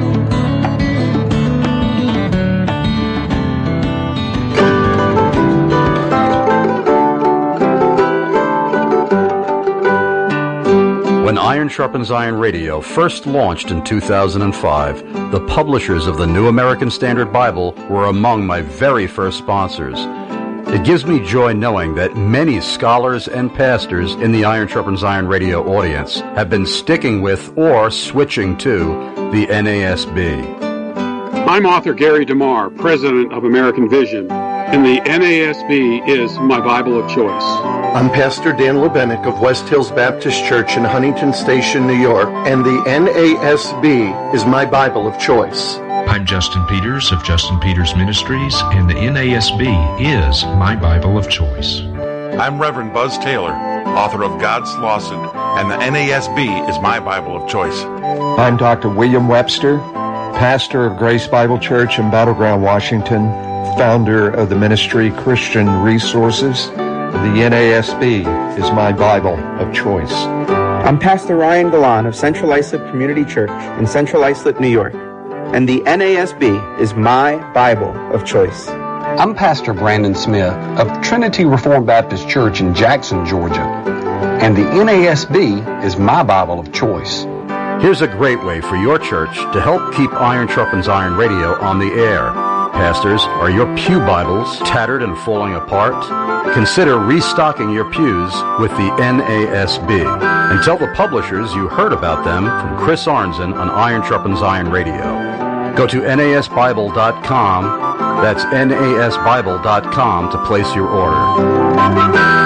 When Iron Sharpens Iron Radio first launched in two thousand five, the publishers of the New American Standard Bible were among my very first sponsors. It gives me joy knowing that many scholars and pastors in the Iron Sharpens Iron Radio audience have been sticking with or switching to the N A S B.
I'm author Gary DeMar, president of American Vision, and the N A S B is my Bible of choice.
I'm Pastor Dan Lebenick of West Hills Baptist Church in Huntington Station, New York, and the N A S B is my Bible of choice.
I'm Justin Peters of Justin Peters Ministries, and the N A S B is my Bible of choice.
I'm Reverend Buzz Taylor, author of God's Lawsuit, and the N A S B is my Bible of choice.
I'm Doctor William Webster, pastor of Grace Bible Church in Battleground, Washington, founder of the ministry Christian Resources. The N A S B is my Bible of choice.
I'm Pastor Ryan Galan of Central Islip Community Church in Central Islip, New York, and the N A S B is my Bible of choice.
I'm Pastor Brandon Smith of Trinity Reformed Baptist Church in Jackson, Georgia, and the N A S B is my Bible of choice.
Here's a great way for your church to help keep Iron Sharpens Iron Radio on the air. Pastors, are your pew Bibles tattered and falling apart? Consider restocking your pews with the N A S B. And tell the publishers you heard about them from Chris Arnzen on Iron Sharpens Iron Radio. Go to N A S Bible dot com. That's N A S Bible dot com to place your order.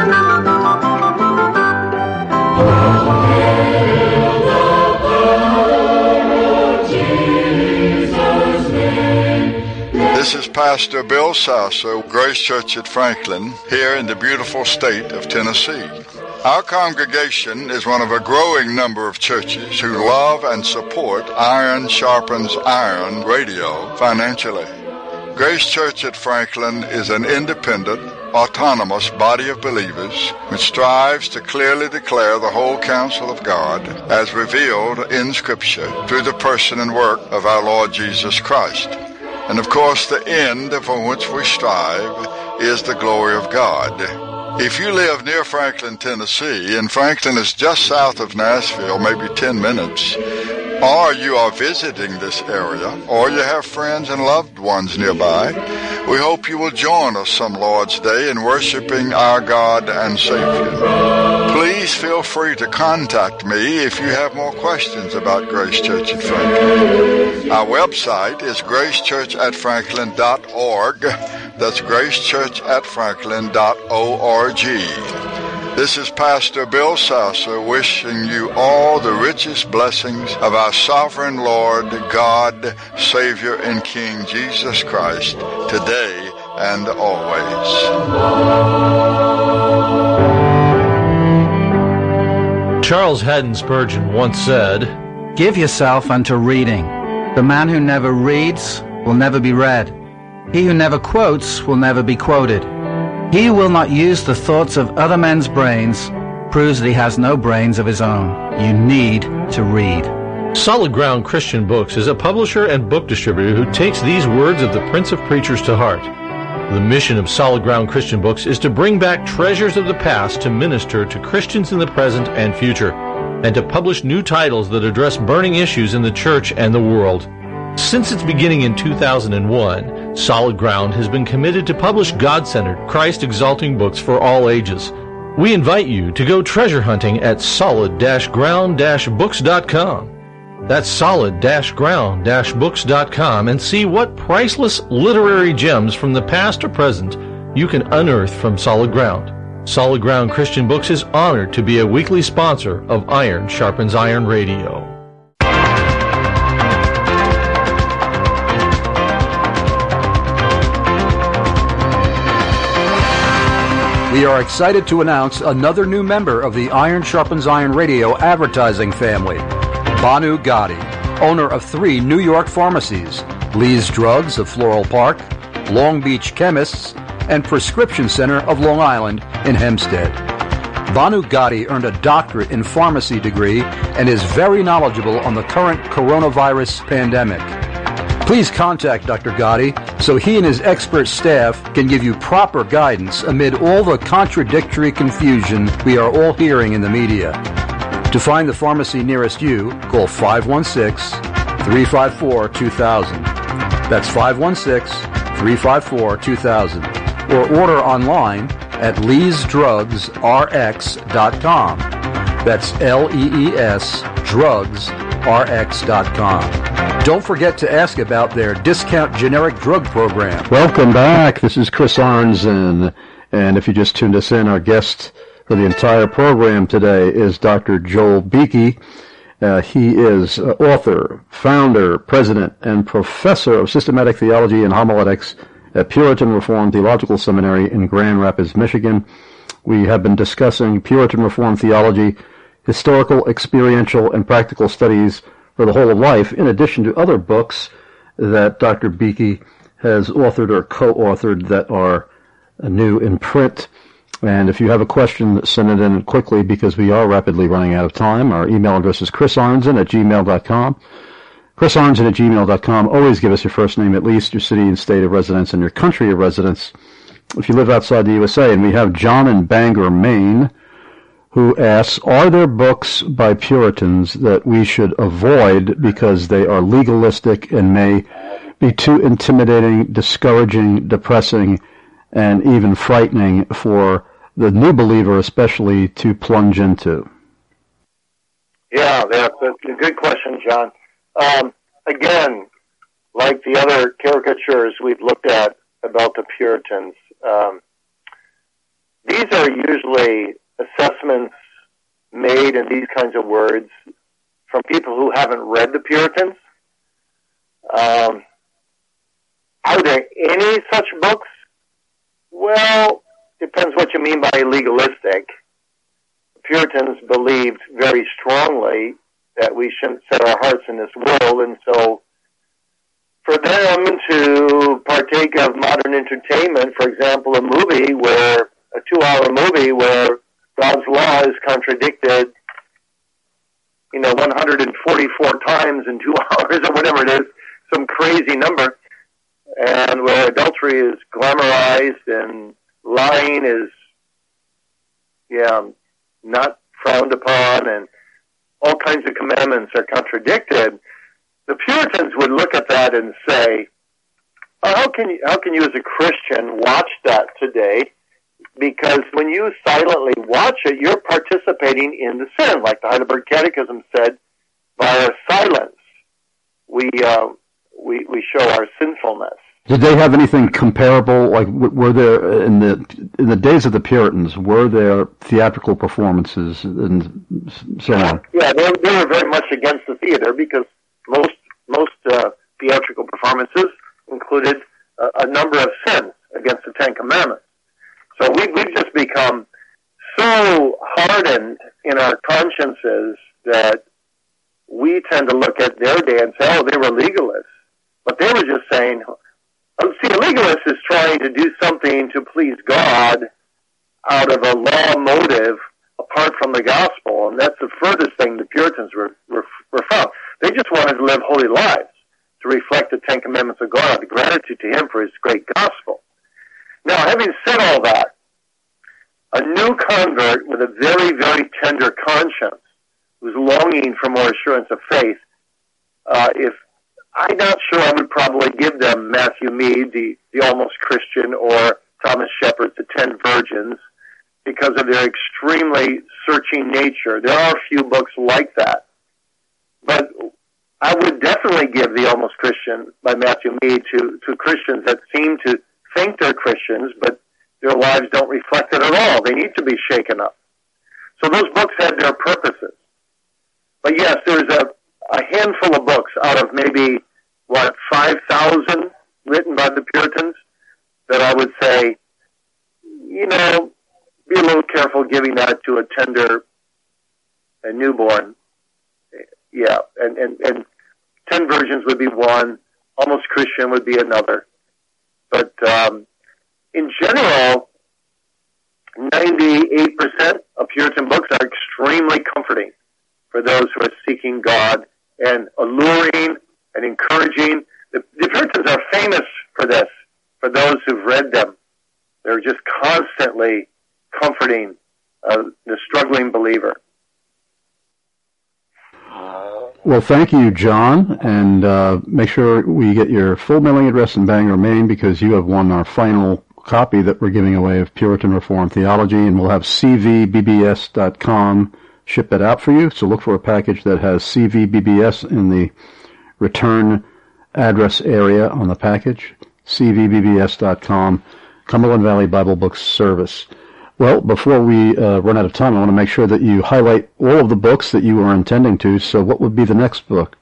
This is Pastor Bill Sasso, Grace Church at Franklin, here in the beautiful state of Tennessee. Our congregation is one of a growing number of churches who love and support Iron Sharpens Iron radio financially. Grace Church at Franklin is an independent, autonomous body of believers which strives to clearly declare the whole counsel of God as revealed in Scripture through the person and work of our Lord Jesus Christ. And of course, the end for which we strive is the glory of God. If you live near Franklin, Tennessee, and Franklin is just south of Nashville, maybe ten minutes, or you are visiting this area, or you have friends and loved ones nearby, we hope you will join us some Lord's Day in worshiping our God and Savior. Please feel free to contact me if you have more questions about Grace Church at Franklin. Our website is grace church at franklin dot org. That's grace church at franklin dot org. This is Pastor Bill Sasser wishing you all the richest blessings of our sovereign Lord, God, Savior, and King Jesus Christ, today and always.
Charles Haddon Spurgeon once said,
"Give yourself unto reading. The man who never reads will never be read. He who never quotes will never be quoted. He who will not use the thoughts of other men's brains proves that he has no brains of his own. You need to read."
Solid Ground Christian Books is a publisher and book distributor who takes these words of the Prince of Preachers to heart. The mission of Solid Ground Christian Books is to bring back treasures of the past to minister to Christians in the present and future, and to publish new titles that address burning issues in the church and the world. Since its beginning in two thousand one, Solid Ground has been committed to publish God-centered, Christ-exalting books for all ages. We invite you to go treasure hunting at solid ground books dot com. That's solid ground books dot com and see what priceless literary gems from the past or present you can unearth from Solid Ground. Solid Ground Christian Books is honored to be a weekly sponsor of Iron Sharpens Iron Radio.
We are excited to announce another new member of the Iron Sharpens Iron Radio advertising family, Banu Gotti, owner of three New York pharmacies, Lee's Drugs of Floral Park, Long Beach Chemists, and Prescription Center of Long Island in Hempstead. Banu Gotti earned a doctorate in pharmacy degree and is very knowledgeable on the current coronavirus pandemic. Please contact Doctor Gotti so he and his expert staff can give you proper guidance amid all the contradictory confusion we are all hearing in the media. To find the pharmacy nearest you, call five one six, three five four, two thousand. That's five one six, three five four, two thousand. Or order online at lees drugs r x dot com. That's L E E S drugs r x dot com. Don't forget to ask about their discount generic drug program. Welcome back. This is Chris Arnzen. And if you just tuned us in, our guest for the entire program today is Doctor Joel Beeke. Uh, he is uh, author, founder, president, and professor of systematic theology and homiletics at Puritan Reformed Theological Seminary in Grand Rapids, Michigan. We have been discussing Puritan Reformed theology, historical, experiential, and practical studies for the whole of life, in addition to other books that Doctor Beeke has authored or co-authored that are new in print. And if you have a question, send it in quickly because we are rapidly running out of time. Our email address is chris arnzen at gmail dot com. chris arnzen at gmail dot com. Always give us your first name, at least your city and state of residence, and your country of residence if you live outside the U S A. And we have John in Bangor, Maine, who asks, are there books by Puritans that we should avoid because they are legalistic and may be too intimidating, discouraging, depressing, and even frightening for the new believer especially to plunge into?
Yeah, that's a good question, John. Um, again, like the other caricatures we've looked at about the Puritans, um, these are usually assessments made in these kinds of words from people who haven't read the Puritans. Um, are there any such books? Well, depends what you mean by legalistic. Puritans believed very strongly that we shouldn't set our hearts in this world, and so for them to partake of modern entertainment, for example, a movie where, a two-hour movie where God's law is contradicted, you know, one hundred forty-four times in two hours or whatever it is, some crazy number, and where adultery is glamorized and lying is, yeah, not frowned upon, and all kinds of commandments are contradicted, the Puritans would look at that and say, oh, how can you, how can you as a Christian watch that today? Because when you silently watch it, you're participating in the sin. Like the Heidelberg Catechism said, by our silence, we, uh, we, we show our sinfulness.
Did they have anything comparable? Like, were there in the in the days of the Puritans, were there theatrical performances and so on?
Yeah, they, they were very much against the theater because most most uh, theatrical performances included a, a number of sins against the Ten Commandments. So we, we've just become so hardened in our consciences that we tend to look at their day and say, oh, they were legalists. But they were just saying, oh, see, a legalist is trying to do something to please God out of a law motive apart from the gospel, and that's the furthest thing the Puritans were, were, were from. They just wanted to live holy lives to reflect the Ten Commandments of God, the gratitude to Him for His great gospel. Now, having said all that, a new convert with a very, very tender conscience who's longing for more assurance of faith, uh, if I'm not sure I would probably give them Matthew Mead, the, the Almost Christian, or Thomas Shepard's The Ten Virgins, because of their extremely searching nature. There are a few books like that. But I would definitely give The Almost Christian by Matthew Mead to, to Christians that seem to think they're Christians, but their lives don't reflect it at all. They need to be shaken up. So those books had their purposes. But yes, there's a, a handful of books out of maybe, what, five thousand written by the Puritans that I would say, you know, be a little careful giving that to a tender, a newborn. Yeah, and, and, and Ten Virgins would be one, Almost Christian would be another. But um, in general, ninety-eight percent of Puritan books are extremely comforting for those who are seeking God, and alluring and encouraging. The, the Puritans are famous for this, for those who've read them. They're just constantly comforting uh, the struggling believer.
Well, thank you, John, and uh, make sure we get your full mailing address in Bangor, Maine, because you have won our final copy that we're giving away of Puritan Reformed Theology, and we'll have c v b b s dot com ship that out for you. So look for a package that has C V B B S in the return address area on the package, c v b b s dot com, Cumberland Valley Bible Books Service. Well, before we uh, run out of time, I want to make sure that you highlight all of the books that you are intending to. So what would be the next book?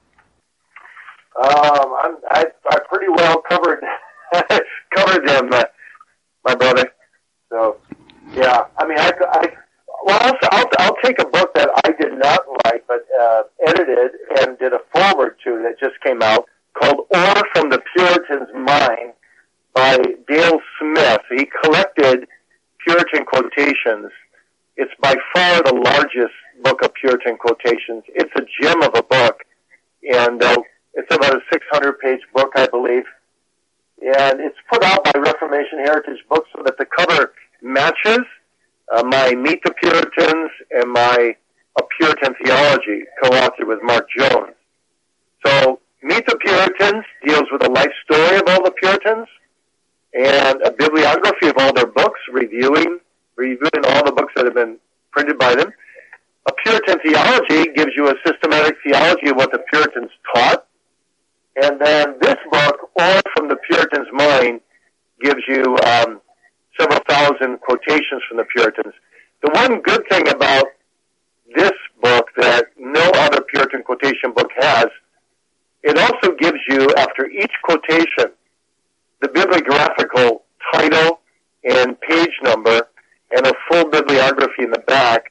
Um, I'm, I, I pretty well covered covered them, uh, my brother. So, yeah, I mean, I, I well, I'll, I'll, I'll take a book that I did not write, but uh, edited and did a foreword to that just came out, called Ore from the Puritan's Mind by Dale Smith. He collected Puritan quotations. It's by far the largest book of Puritan quotations. It's a gem of a book, and uh, it's about a six hundred page book, I believe. And it's put out by Reformation Heritage Books so that the cover matches uh, my Meet the Puritans and my A Puritan Theology, co-authored with Mark Jones. So Meet the Puritans deals with the life story of all the Puritans, and a bibliography of all their books, reviewing, reviewing all the books that have been printed by them. A Puritan Theology gives you a systematic theology of what the Puritans taught. And then this book, Ore from the Puritan's Mind, gives you um, several thousand quotations from the Puritans. The one good thing about this book that no other Puritan quotation book has, it also gives you, after each quotation, the bibliographical title and page number and a full bibliography in the back.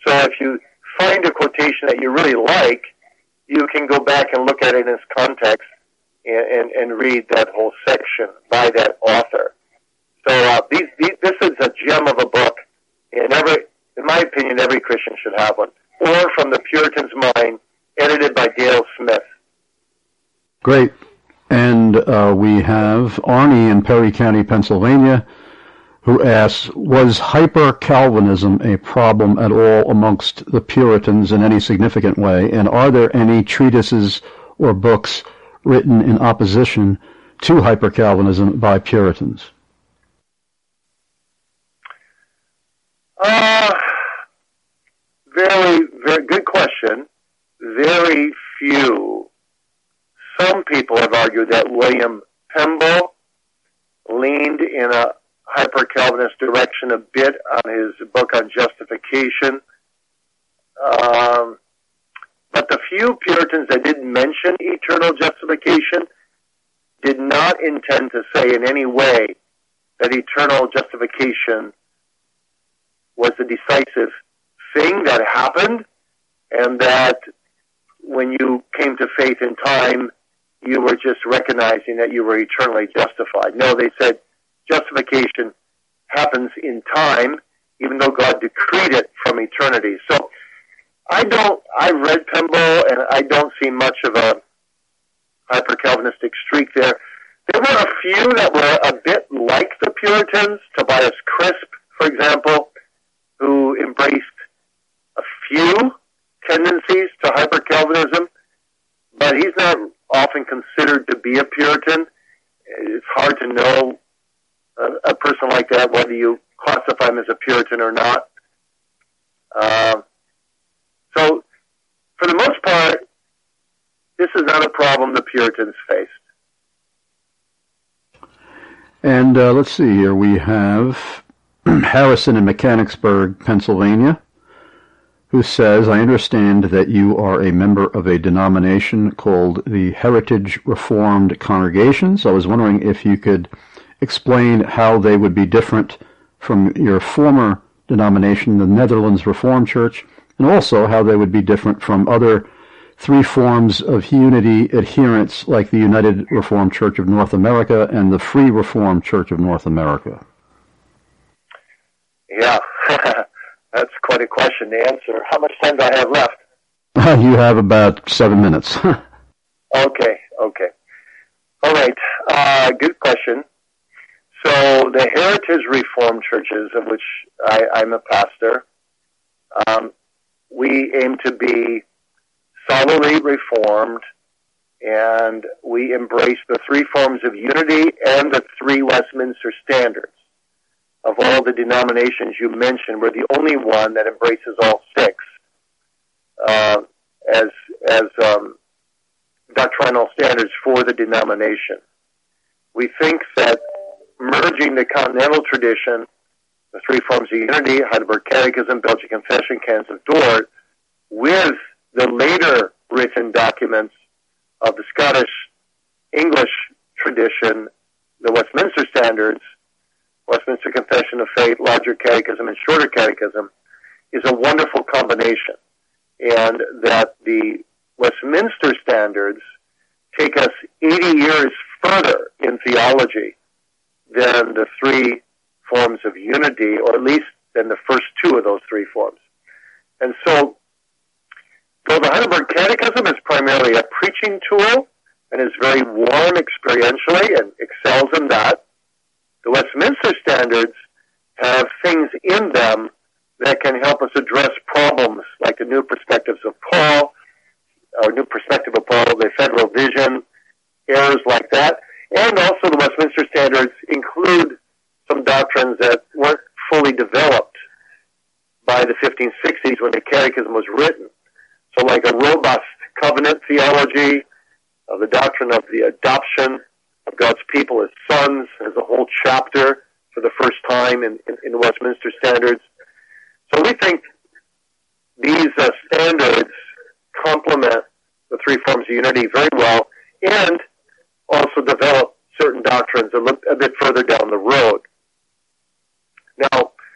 So if you find a quotation that you really like, you can go back and look at it in its context and, and, and read that whole section by that author. So uh, these, these, this is a gem of a book, and every, in my opinion, every Christian should have one. Or From the Puritan's Mind, edited by Dale Smith.
Great. And uh, we have Arnie in Perry County, Pennsylvania, who asks, was hyper-Calvinism a problem at all amongst the Puritans in any significant way? And are there any treatises or books written in opposition to hyper-Calvinism by Puritans?
Uh, very, very good question. Very few. Some people have argued that William Pemble leaned in a hyper-Calvinist direction a bit on his book on justification. Um, but the few Puritans that did mention eternal justification did not intend to say in any way that eternal justification was the decisive thing that happened, and that when you came to faith in time, you were just recognizing that you were eternally justified. No, they said justification happens in time, even though God decreed it from eternity. So I don't, I've read Pemble, and I don't see much of a hyper-Calvinistic streak there. There were a few that were a bit like the Puritans, Tobias Crisp, for example, who embraced a few tendencies to hyper-Calvinism, but he's not often considered to be a Puritan. It's hard to know a, a person like that, whether you classify him as a Puritan or not. Uh, so, for the most part, this is not a problem the Puritans faced.
And uh, let's see here. We have Harrison in Mechanicsburg, Pennsylvania, who says, I understand that you are a member of a denomination called the Heritage Reformed Congregations. I was wondering if you could explain how they would be different from your former denomination, the Netherlands Reformed Church, and also how they would be different from other three forms of unity adherents like the United Reformed Church of North America and the Free Reformed Church of North America.
Yeah, that's quite a question to answer. How much time do I have left?
You have about seven minutes.
Okay, okay. All right, uh, good question. So the Heritage Reformed Churches, of which I, I'm a pastor, um, we aim to be solidly reformed, and we embrace the three forms of unity and the three Westminster standards. Of all the denominations you mentioned, we're the only one that embraces all six uh, as as um, doctrinal standards for the denomination. We think that merging the continental tradition, the three forms of unity, Heidelberg Catechism, Belgian Confession, Canons of Dort, with the later written documents of the Scottish English tradition, the Westminster Standards, Westminster Confession of Faith, Larger Catechism, and Shorter Catechism, is a wonderful combination. And that the Westminster Standards take us eighty years further in theology than the three forms of unity, or at least than the first two of those three forms. And so, though the Heidelberg Catechism is primarily a preaching tool and is very warm experientially and excels in that, the Westminster Standards have things in them that can help us address problems like the New Perspectives of Paul, or New Perspective of Paul, the Federal Vision, errors like that. And also the Westminster Standards include some doctrines that weren't fully developed by the fifteen sixties when the Catechism was written. So like a robust covenant theology, of the doctrine of the adoption of God's people as sons. There's a whole chapter for the first time in, in, in the Westminster Standards. So we think these uh, standards complement the three forms of unity very well, and also develop certain doctrines a, little, a bit further down the road. Now,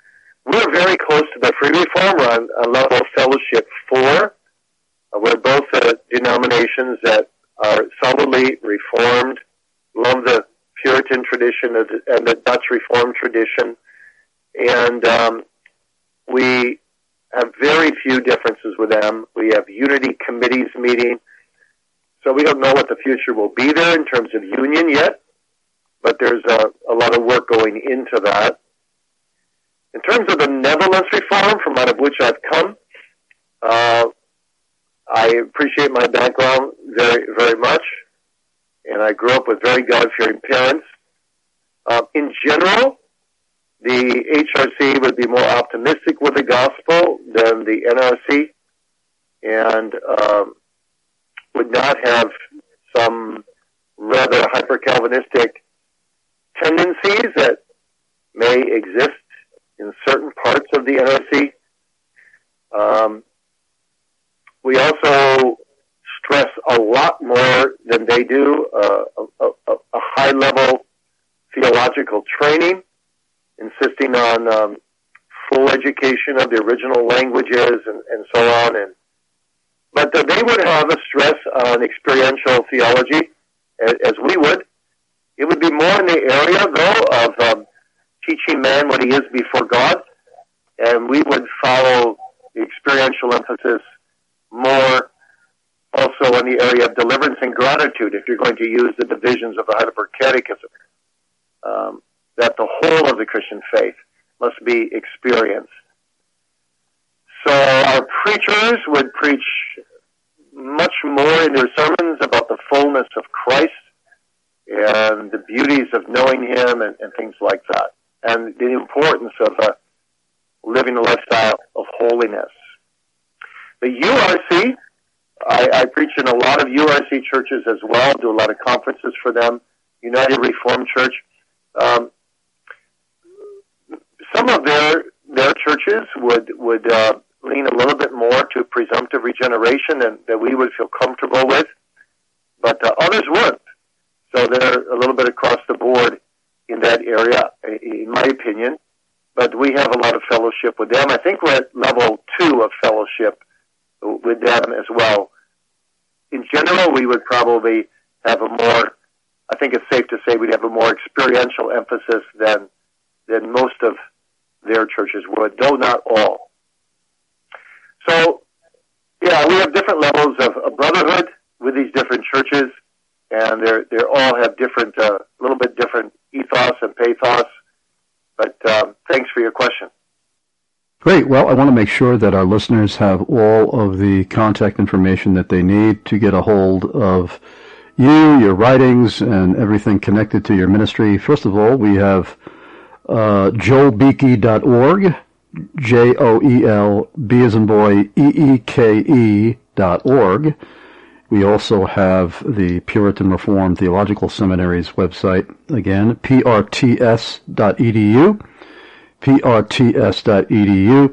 we're very close to the Free Reform. We're on, on level fellowship four. Uh, we're both uh, denominations that are solidly Reformed, love the Puritan tradition and the Dutch Reformed tradition, and um, we have very few differences with them. We have unity committees meeting, so we don't know what the future will be there in terms of union yet, but there's a, a lot of work going into that. In terms of the Netherlands Reform, from out of which I've come, uh, I appreciate my background very, very much, and I grew up with very God-fearing parents. Uh, in general, the H R C would be more optimistic with the gospel than the N R C, and um, would not have some rather hyper-Calvinistic tendencies that may exist in certain parts of the N R C. Um, we also stress a lot more than they do uh, a, a, a high-level theological training, insisting on um, full education of the original languages and, and so on. And but uh, they would have a stress on experiential theology, as, as we would. It would be more in the area, though, of um, teaching man what he is before God, and we would follow the experiential emphasis more also in the area of deliverance and gratitude, if you're going to use the divisions of the Heidelberg Catechism, um, that the whole of the Christian faith must be experienced. So our preachers would preach much more in their sermons about the fullness of Christ and the beauties of knowing Him and, and things like that, and the importance of uh, living a lifestyle of holiness. The U R C, I, I preach in a lot of U R C churches as well, do a lot of conferences for them, United Reformed Church. Um, some of their their churches would, would uh, lean a little bit more to presumptive regeneration and that we would feel comfortable with, but uh, others wouldn't. So they're a little bit across the board in that area, in my opinion. But we have a lot of fellowship with them. I think we're at level two of fellowship with them as well. In general, we would probably have a more, I think it's safe to say we'd have a more experiential emphasis than than most of their churches would, though not all. So, yeah, we have different levels of, of brotherhood with these different churches, and they're they all have different, a uh, little bit different ethos and pathos. But um, thanks for your question.
Great. Well, I want to make sure that our listeners have all of the contact information that they need to get a hold of you, your writings, and everything connected to your ministry. First of all, we have uh, joel beeke dot org, J O E L, B as in boy, E E K E dot org. We also have the Puritan Reformed Theological Seminary's website, again, P R T S dot E D U. P R T S dot E D U,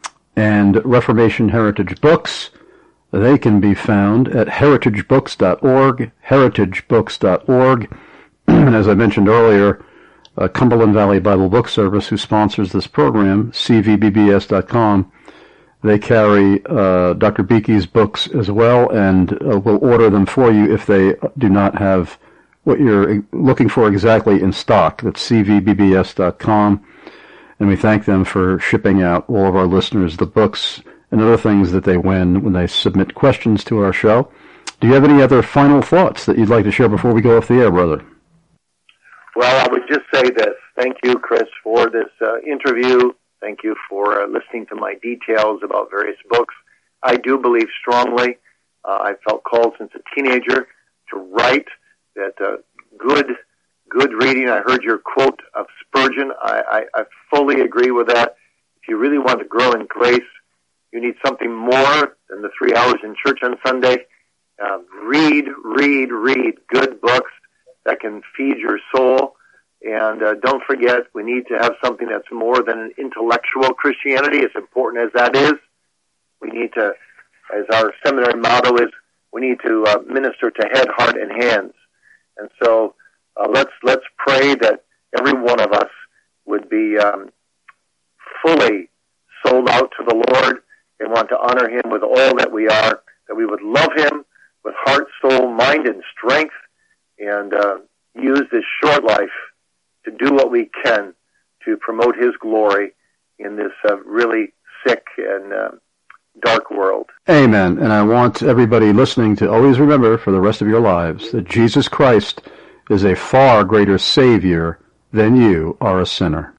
and Reformation Heritage Books. They can be found at heritage books dot org, heritage books dot org. And as I mentioned earlier, uh, Cumberland Valley Bible Book Service, who sponsors this program, C V B B S dot com, they carry uh, Doctor Beeke's books as well, and uh, will order them for you if they do not have what you're looking for exactly in stock. That's C V B B S dot com. And we thank them for shipping out all of our listeners the books and other things that they win when they submit questions to our show. Do you have any other final thoughts that you'd like to share before we go off the air, brother?
Well, I would just say this. Thank you, Chris, for this uh, interview. Thank you for uh, listening to my details about various books. I do believe strongly. Uh, I felt called since a teenager to write that uh, good Good reading. I heard your quote of Spurgeon. I, I, I fully agree with that. If you really want to grow in grace, you need something more than the three hours in church on Sunday. Uh, read, read, read good books that can feed your soul. And uh, don't forget, we need to have something that's more than an intellectual Christianity, as important as that is. We need to, as our seminary motto is, we need to uh, minister to head, heart, and hands. And so, Uh, let's let's pray that every one of us would be um, fully sold out to the Lord and want to honor him with all that we are, that we would love him with heart, soul, mind, and strength, and uh, use this short life to do what we can to promote his glory in this uh, really sick and uh, dark world.
Amen. And I want everybody listening to always remember for the rest of your lives that Jesus Christ is a far greater Savior than you are a sinner.